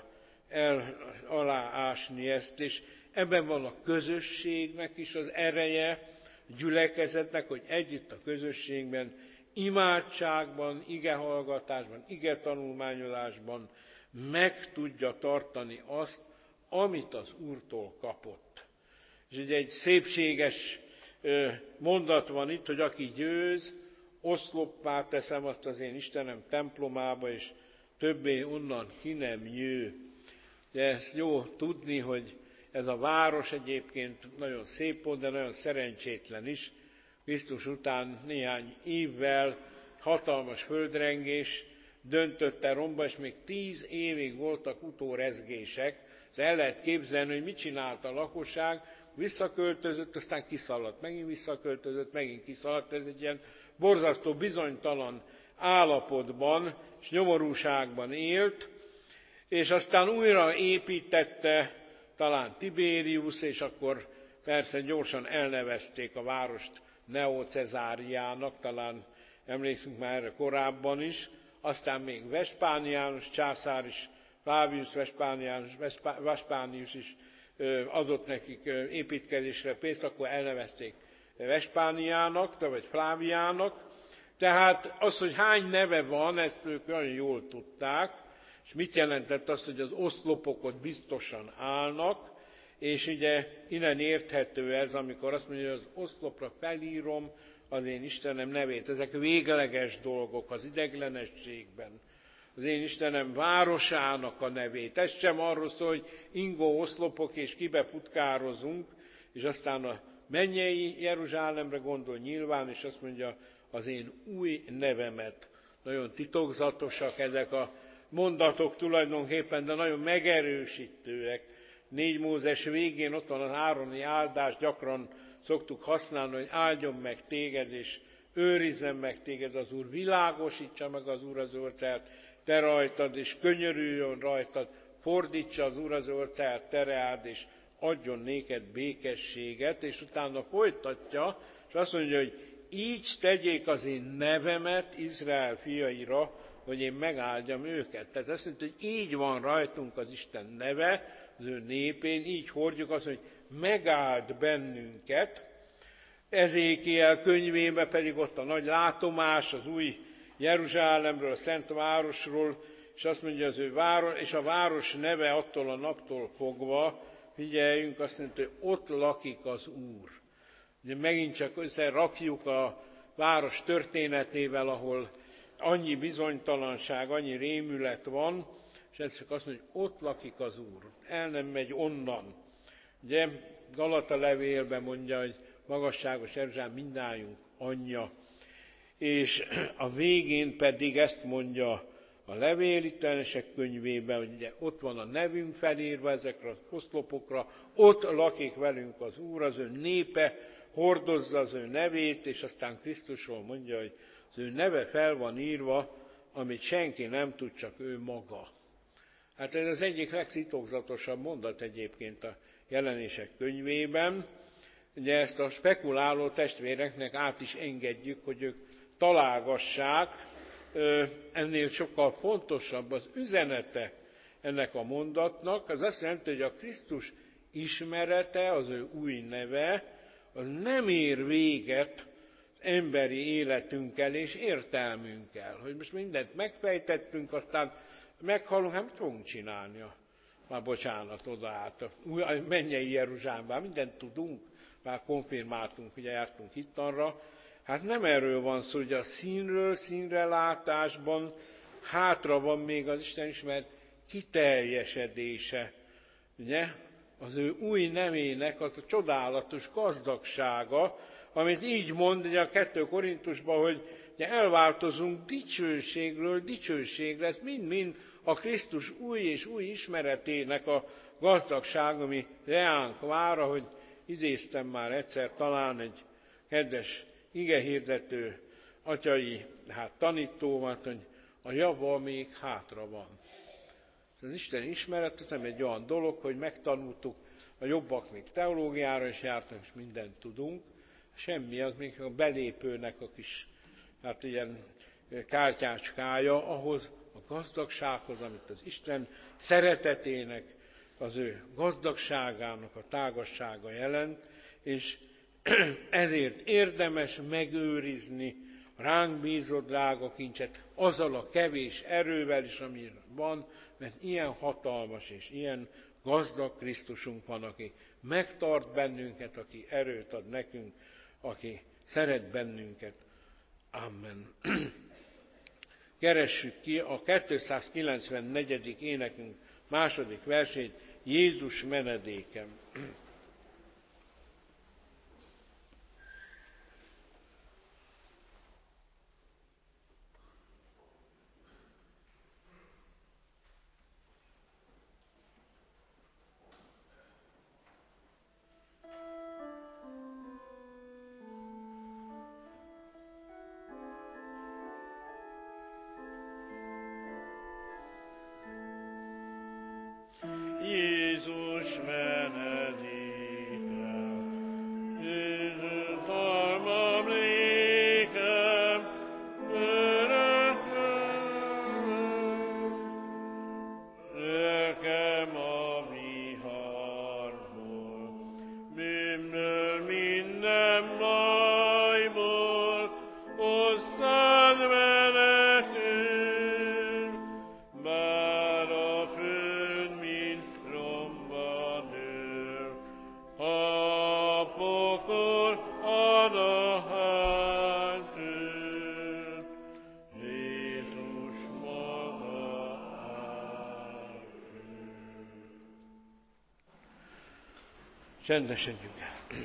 A: aláásni ezt, és ebben van a közösségnek is az ereje, a gyülekezetnek, hogy együtt a közösségben, imádságban, igehallgatásban, igetanulmányolásban meg tudja tartani azt, amit az Úrtól kapott. És ugye egy szépséges mondat van itt, hogy aki győz, oszloppá teszem azt az én Istenem templomába, és többé onnan ki nem jő. De ezt jó tudni, hogy ez a város egyébként nagyon szép volt, de nagyon szerencsétlen is. Krisztus után néhány évvel hatalmas földrengés döntötte romba, és még 10 évig voltak utórezgések. El lehet képzelni, hogy mit csinált a lakosság, visszaköltözött, aztán kiszaladt, megint visszaköltözött, megint kiszaladt. Ez egy ilyen borzasztó bizonytalan állapotban és nyomorúságban élt, és aztán újra építette talán Tiberius, és akkor persze gyorsan elnevezték a várost Neocezáriának, talán emlékszünk már erre korábban is, aztán még Vespániánus császár is, Flavius Vespánius is adott nekik építkezésre pénzt, akkor elnevezték Vespániának, vagy Fláviának. Tehát az, hogy hány neve van, ezt ők nagyon jól tudták, és mit jelentett az, hogy az oszlopok ott biztosan állnak, és ugye innen érthető ez, amikor azt mondja, hogy az oszlopra felírom az én Istenem nevét. Ezek végleges dolgok az ideiglenességben. Az én Istenem városának a nevét. Ez sem arról szól, hogy ingó oszlopok és kibefutkározunk, és aztán a mennyei Jeruzsálemre gondol nyilván, és azt mondja, az én új nevemet. Nagyon titokzatosak ezek a mondatok tulajdonképpen, de nagyon megerősítőek. 4 Mózes végén ott van az ároni áldás, gyakran szoktuk használni, hogy áldjon meg téged, és őrizzen meg téged az Úr, világosítsa meg az Úr az orcáját te rajtad, és könyörüljön rajtad, fordítsa az Úr az orcáját te reád, és adjon néked békességet, és utána folytatja, és azt mondja, hogy így tegyék az én nevemet Izrael fiaira, hogy én megáldjam őket. Tehát azt mondja, hogy így van rajtunk az Isten neve, az ő népén, így hordjuk azt, hogy megáld bennünket. Ezékiel könyvében pedig ott a nagy látomás az új Jeruzsálemről, a Szent Városról, és azt mondja az ő város, és a város neve attól a naptól fogva, figyeljünk, azt mondja, hogy ott lakik az Úr. Ugye megint csak összerakjuk a város történetével, ahol annyi bizonytalanság, annyi rémület van, és ez csak azt mondja, hogy ott lakik az Úr, el nem megy onnan. Ugye Galata levélben mondja, hogy magasságos Jeruzsálem mindnyájunk anyja, és a végén pedig ezt mondja a levélitelenések könyvében, hogy ugye ott van a nevünk felírva ezekre az oszlopokra, ott lakik velünk az Úr, az ő népe hordozza az ő nevét, és aztán Krisztusról mondja, hogy az ő neve fel van írva, amit senki nem tud, csak ő maga. Hát ez az egyik legtitokzatosabb mondat egyébként a jelenések könyvében. Ugye ezt a spekuláló testvéreknek át is engedjük, hogy ők találgassák, ennél sokkal fontosabb az üzenete ennek a mondatnak. Az azt jelenti, hogy a Krisztus ismerete, az ő új neve, az nem ér véget emberi életünkkel és értelmünkkel. Hogy most mindent megfejtettünk, aztán meghalunk, hát mit fogunk csinálni? Már bocsánat, oda át a mennyei Jeruzsálemben, mindent tudunk, már konfirmáltunk, ugye jártunk hittanra. Hát nem erről van szó, hogy a színről színre látásban hátra van még az Isten ismeret kiteljesedése, ugye? Az ő új nemének az a csodálatos gazdagsága, amit így mond ugye a 2 Korintusban, hogy ugye elváltozunk dicsőségről dicsőségre, ez mind-mind a Krisztus új és új ismeretének a gazdagság, ami reánk vár, hogy idéztem már egyszer talán egy kedves igehirdető atyai tanítómat, hogy a java még hátra van. Az Isten ismeret az nem egy olyan dolog, hogy megtanultuk, a jobbak még teológiára is jártak, és mindent tudunk. Semmi, az még a belépőnek a kis, ilyen kártyácskája ahhoz a gazdagsághoz, amit az Isten szeretetének, az ő gazdagságának a tágassága jelent, és ezért érdemes megőrizni a ránk bízott drága kincset azzal a kevés erővel is, ami van, mert ilyen hatalmas és ilyen gazdag Krisztusunk van, aki megtart bennünket, aki erőt ad nekünk, aki szeret bennünket. Amen. Keressük ki a 294. énekünk második versét, Jézus menedékem. Csendesedjünk el.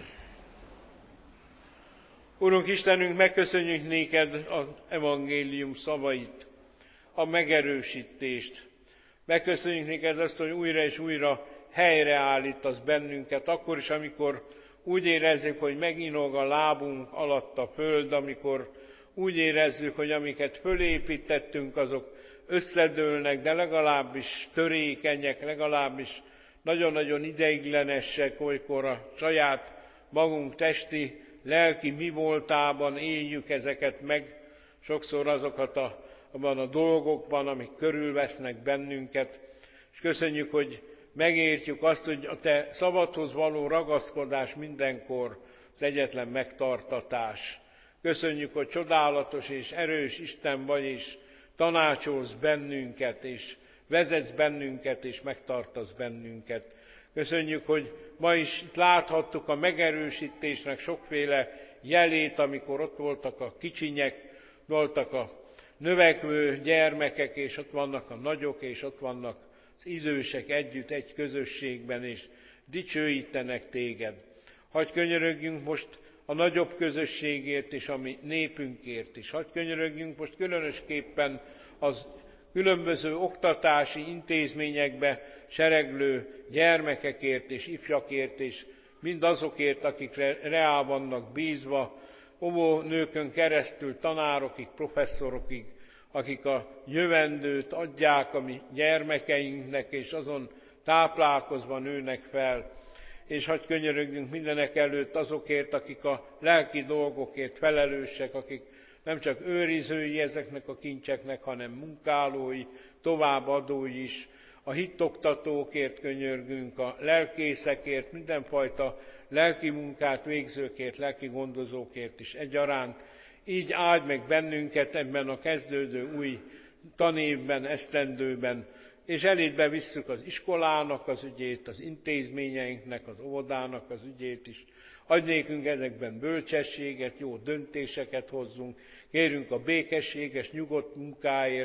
A: Urunk Istenünk, megköszönjük néked az evangélium szavait, a megerősítést. Megköszönjük néked azt, hogy újra és újra helyreállítasz bennünket, akkor is, amikor úgy érezzük, hogy meginog a lábunk alatt a föld, amikor úgy érezzük, hogy amiket fölépítettünk, azok összedőlnek, de legalábbis törékenyek, legalábbis nagyon-nagyon ideiglenesek, olykor a saját magunk testi, lelki mi voltában éljük ezeket meg, sokszor azokat abban a dolgokban, amik körülvesznek bennünket, és köszönjük, hogy megértjük azt, hogy a te szabadhoz való ragaszkodás mindenkor az egyetlen megtartatás. Köszönjük, hogy csodálatos és erős Isten vagy, és tanácsolsz bennünket, és vezetsz bennünket, és megtartasz bennünket. Köszönjük, hogy ma is itt láthattuk a megerősítésnek sokféle jelét, amikor ott voltak a kicsinyek, voltak a növekvő gyermekek, és ott vannak a nagyok, és ott vannak az idősek együtt egy közösségben, és dicsőítenek téged. Hadd könyörögjünk most a nagyobb közösségért és a mi népünkért is. Hadd könyörögjünk most különösképpen az különböző oktatási intézményekbe sereglő gyermekekért és ifjakért, és mindazokért, akikre reá vannak bízva, óvónőkön keresztül tanárokig, professzorokig, akik a jövendőt adják a mi gyermekeinknek, és azon táplálkozva nőnek fel. És hadd könyörögjünk mindenek előtt azokért, akik a lelki dolgokért felelősek, akik nem csak őrizői ezeknek a kincseknek, hanem munkálói, továbbadói is. A hittoktatókért könyörgünk, a lelkészekért, mindenfajta lelki munkát végzőkért, lelki gondozókért is egyaránt. Így áld meg bennünket ebben a kezdődő új tanévben, esztendőben, és elédbe visszük az iskolának az ügyét, az intézményeinknek, az óvodának az ügyét is. Adj nékünk ezekben bölcsességet, jó döntéseket hozzunk, kérünk a békességes, nyugodt munkáért, a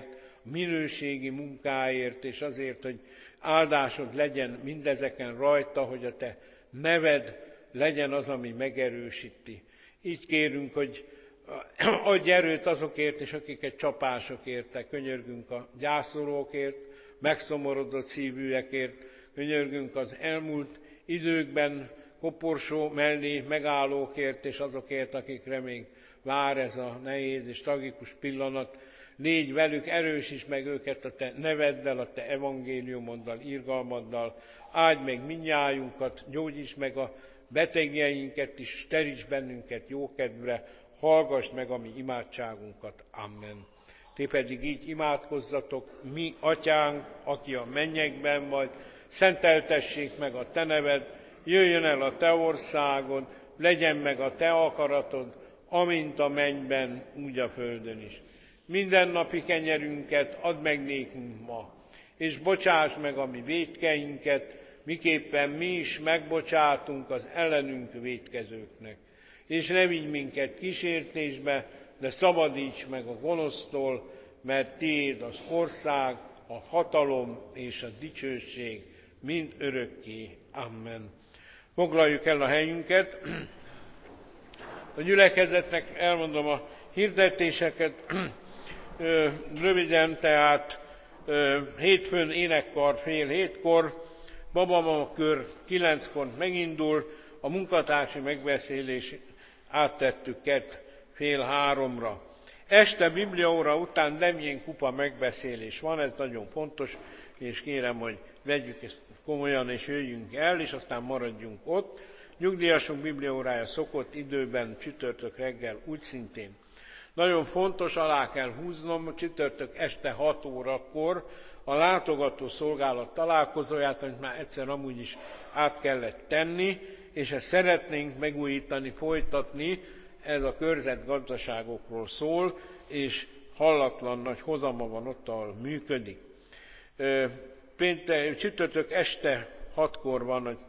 A: minőségi munkáért, és azért, hogy áldásod legyen mindezeken rajta, hogy a te neved legyen az, ami megerősíti. Így kérünk, hogy adj erőt azokért is, akiket csapások értek. Könyörgünk a gyászolókért, megszomorodott szívűekért, könyörgünk az elmúlt időkben koporsó mellé megállókért, és azokért, akikre még vár ez a nehéz és tragikus pillanat. Légy velük, erősíts meg őket a te neveddel, a te evangéliumoddal, irgalmaddal, áld meg mindnyájunkat, gyógyíts meg a betegjeinket is, teríts bennünket jókedvre, hallgass meg a mi imádságunkat. Amen. Ti pedig így imádkozzatok: mi atyánk, aki a mennyekben vagy, szenteltessék meg a te neved, jöjjön el a te országod, legyen meg a te akaratod, amint a mennyben, úgy a földön is. Mindennapi kenyerünket add meg nékünk ma, és bocsáss meg a mi vétkeinket, miképpen mi is megbocsátunk az ellenünk vétkezőknek. És ne vigy minket kísértésbe, de szabadíts meg a gonosztól, mert tiéd az ország, a hatalom és a dicsőség mind örökké. Amen. Foglaljuk el a helyünket. A gyülekezetnek elmondom a hirdetéseket röviden, tehát hétfőn énekkar 6:30, babamakör 9-kor megindul, a munkatársi megbeszélés áttettük 2:30-ra. Este bibliaóra után Demjén kupa megbeszélés van, ez nagyon fontos, és kérem, hogy vegyük ezt komolyan, és jöjjünk el, és aztán maradjunk ott. Nyugdíjasok bibliaórája szokott időben, csütörtök reggel úgy szintén. Nagyon fontos, alá kell húznom, csütörtök este 6 órakor a látogató szolgálat találkozóját, amit már egyszer amúgy is át kellett tenni, és ezt szeretnénk megújítani, folytatni, ez a körzetgazdaságokról szól, és hallatlan nagy hozama van ott, ahol működik. Csütörtök este 6-kor van,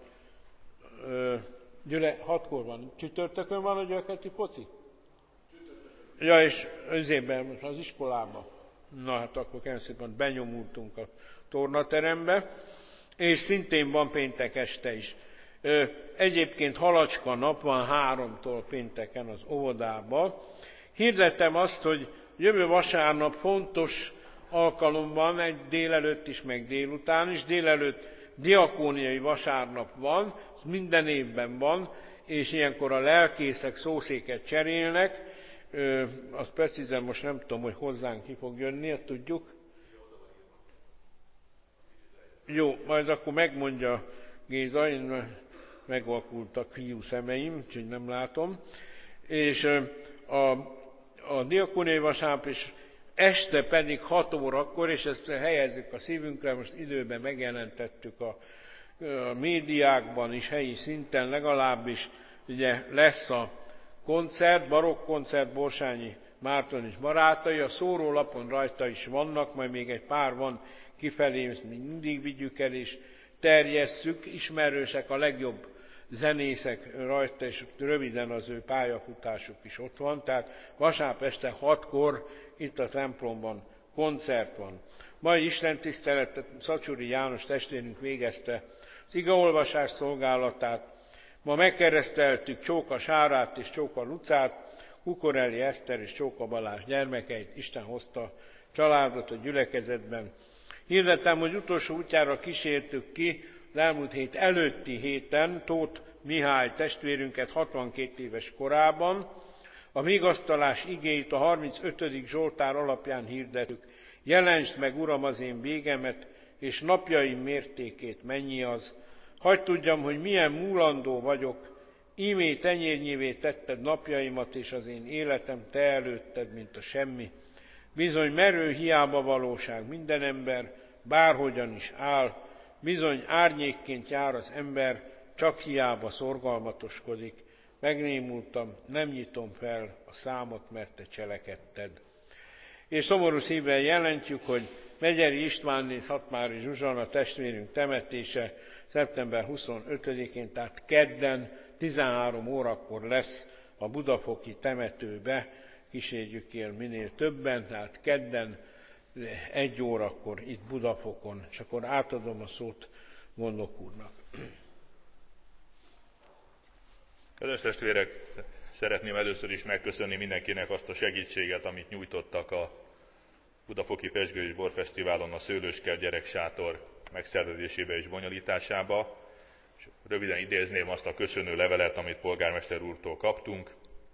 A: 6-kor van, csütörtökön van a gyökerti foci? Ja, és most az iskolában. Na hát akkor kérem szépen benyomultunk a tornaterembe, és szintén van péntek este is. Egyébként halacska nap van 3-tól pénteken az óvodában. Hirdettem azt, hogy jövő vasárnap fontos alkalom van, egy délelőtt is, meg délután is. Délelőtt diakóniai vasárnap van, minden évben van, és ilyenkor a lelkészek szószéket cserélnek. Azt precízen most nem tudom, hogy hozzánk ki fog jönni, ezt tudjuk. Jó, majd akkor megmondja Géza, én megvakultak fiú szemeim, úgyhogy nem látom. És a diakóniai vasárnap is este pedig 6 órakor, és ezt helyezzük a szívünkre, most időben megjelentettük a médiákban is, helyi szinten legalábbis, ugye lesz a koncert, barokkoncert, Borsányi Márton és barátai, a szórólapon rajta is vannak, majd még egy pár van kifelé, ezt mindig vigyük el és terjesszük, ismerősek a legjobb zenészek rajta, és röviden az ő pályafutásuk is ott van, tehát vasárnap este 6-kor itt a templomban koncert van. Mai istentiszteletet Szacsuri János testvérünk végezte az igeolvasás szolgálatát. Ma megkereszteltük Csóka Sárát és Csóka Lucát, Kukorelli Eszter és Csóka Balázs gyermekeit, Isten hozta a családot a gyülekezetben. Hirdetem, hogy utolsó útjára kísértük ki az elmúlt hét előtti héten Tóth Mihály testvérünket 62 éves korában. A vigasztalás igéit a 35. Zsoltár alapján hirdettük. Jelentsd meg, Uram, az én végemet, és napjaim mértékét mennyi az. Hadd tudjam, hogy milyen múlandó vagyok, ímé tenyérnyévé tetted napjaimat, és az én életem te előtted, mint a semmi. Bizony merő hiába valóság minden ember, bárhogyan is áll, bizony árnyékként jár az ember, csak hiába szorgalmatoskodik. Megnémultam, nem nyitom fel a számot, mert te cselekedted. És szomorú szívvel jelentjük, hogy Megyeri Istvánné Szatmári Zsuzsana testvérünk temetése szeptember 25-én, tehát kedden 13 órakor lesz a budafoki temetőbe, kísérjük el minél többen, tehát kedden 1 órakor itt Budafokon, és akkor átadom a szót gondnok úrnak.
E: Kedves testvérek, szeretném először is megköszönni mindenkinek azt a segítséget, amit nyújtottak a Budafoki Pezsgő és Borfesztiválon a Szőlőskert gyereksátor megszervezésébe és bonyolításába. És röviden idézném azt a köszönő levelet, amit polgármester úrtól kaptunk.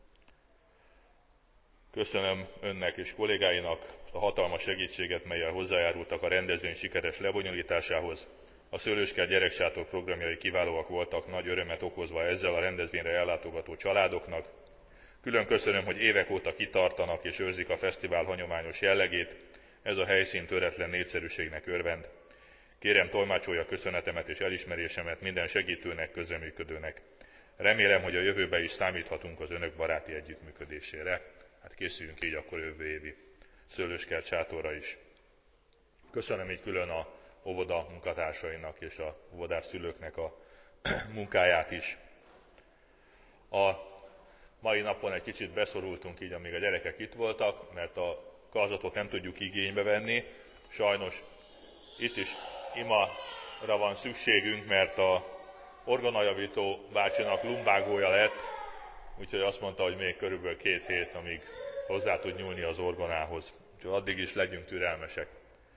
E: Köszönöm önnek és kollégáinak a hatalmas segítséget, mellyel hozzájárultak a rendezvény sikeres lebonyolításához. A Szőlőskert gyereksátor programjai kiválóak voltak, nagy örömet okozva ezzel a rendezvényre ellátogató családoknak. Külön köszönöm, hogy évek óta kitartanak és őrzik a fesztivál hagyományos jellegét, ez a helyszín töretlen népszerűségnek örvend. Kérem, tolmácsolja köszönetemet és elismerésemet minden segítőnek, közreműködőnek. Remélem, hogy a jövőben is számíthatunk az önök baráti együttműködésére. Hát készüljünk így akkor jövő évi Szőlőskert sátorra is. Köszönöm így külön a óvoda munkatársainak és a óvodás szülőknek a munkáját is. A mai napon egy kicsit beszorultunk így, amíg a gyerekek itt voltak, mert a karzatot nem tudjuk igénybe venni. Sajnos itt is imara van szükségünk, mert a orgonajavító bácsinak lumbágója lett, úgyhogy azt mondta, hogy még körülbelül 2 hét, amíg hozzá tud nyúlni az orgonához. Úgyhogy addig is legyünk türelmesek.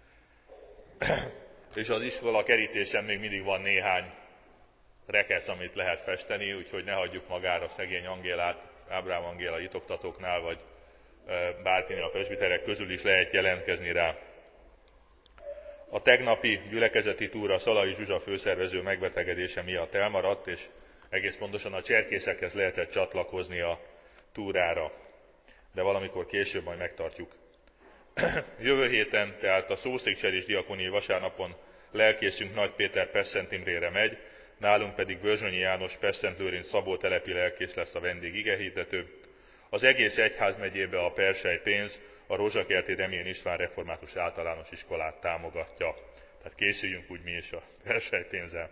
E: És az iskola kerítésen még mindig van néhány rekesz, amit lehet festeni, úgyhogy ne hagyjuk magára szegény Angélát, Ábrám Angéla itt oktatóknál, vagy bárkinél a presbiterek közül is lehet jelentkezni rá. A tegnapi gyülekezeti túra Szalai Zsuzsa főszervező megbetegedése miatt elmaradt, és egész pontosan a cserkészekhez lehetett csatlakozni a túrára, de valamikor később majd megtartjuk. Jövő héten, tehát a Szószékcserés diakóniai vasárnapon lelkészünk Nagy Péter Pesszent Imrére megy, nálunk pedig Börzsönyi János Pesszent Lőrinc Szabó telepi lelkész lesz a vendég igehirdető. Az egész egyházmegyébe a persely pénz a Rózsakerti Remén István Református Általános Iskolát támogatja. Tehát készüljünk úgy mi is a persely pénzzel.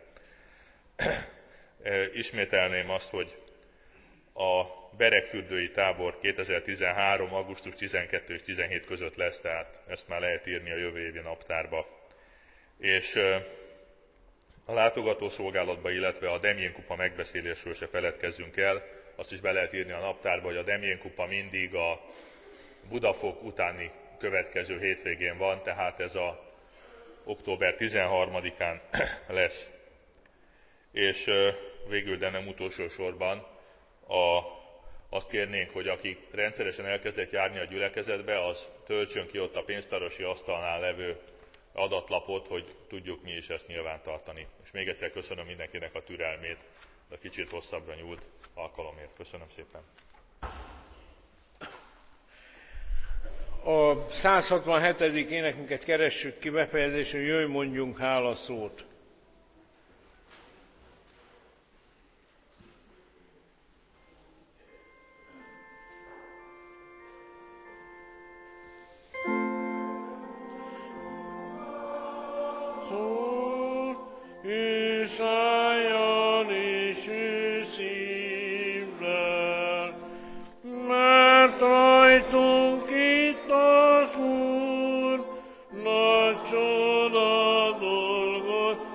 E: Ismételném azt, hogy a beregfürdői tábor 2013. augusztus 12 és 17 között lesz, tehát ezt már lehet írni a jövő évi naptárba. És a látogatószolgálatba, illetve a Demjén kupa megbeszélésről se feledkezzünk el, azt is be lehet írni a naptárba, hogy a Demjén kupa mindig a Budafok utáni következő hétvégén van, tehát ez a október 13-án lesz. És végül, de nem utolsó sorban, azt kérnénk, hogy aki rendszeresen elkezdett járni a gyülekezetbe, az töltsön ki ott a pénztárosi asztalnál levő adatlapot, hogy tudjuk mi is ezt nyilvántartani. És még egyszer köszönöm mindenkinek a türelmét, de kicsit hosszabbra nyúlt alkalomért. Köszönöm szépen.
A: A 167. énekünket keressük ki befejezésül, jöjj mondjunk hálaszót.
F: Nagy csoda dolgot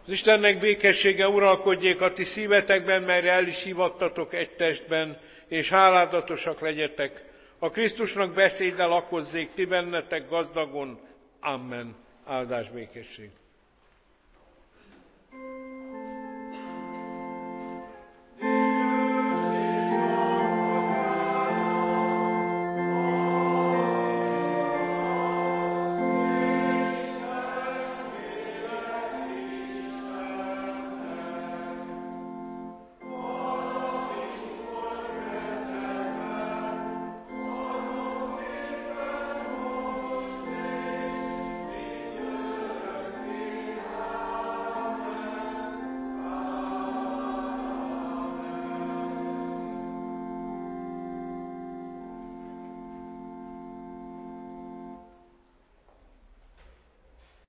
A: Az Istennek békessége uralkodjék a ti szívetekben, melyre el is hívattatok egy testben, és háládatosak legyetek. A Krisztusnak beszéde lakozzék ti bennetek gazdagon. Amen. Áldás békesség.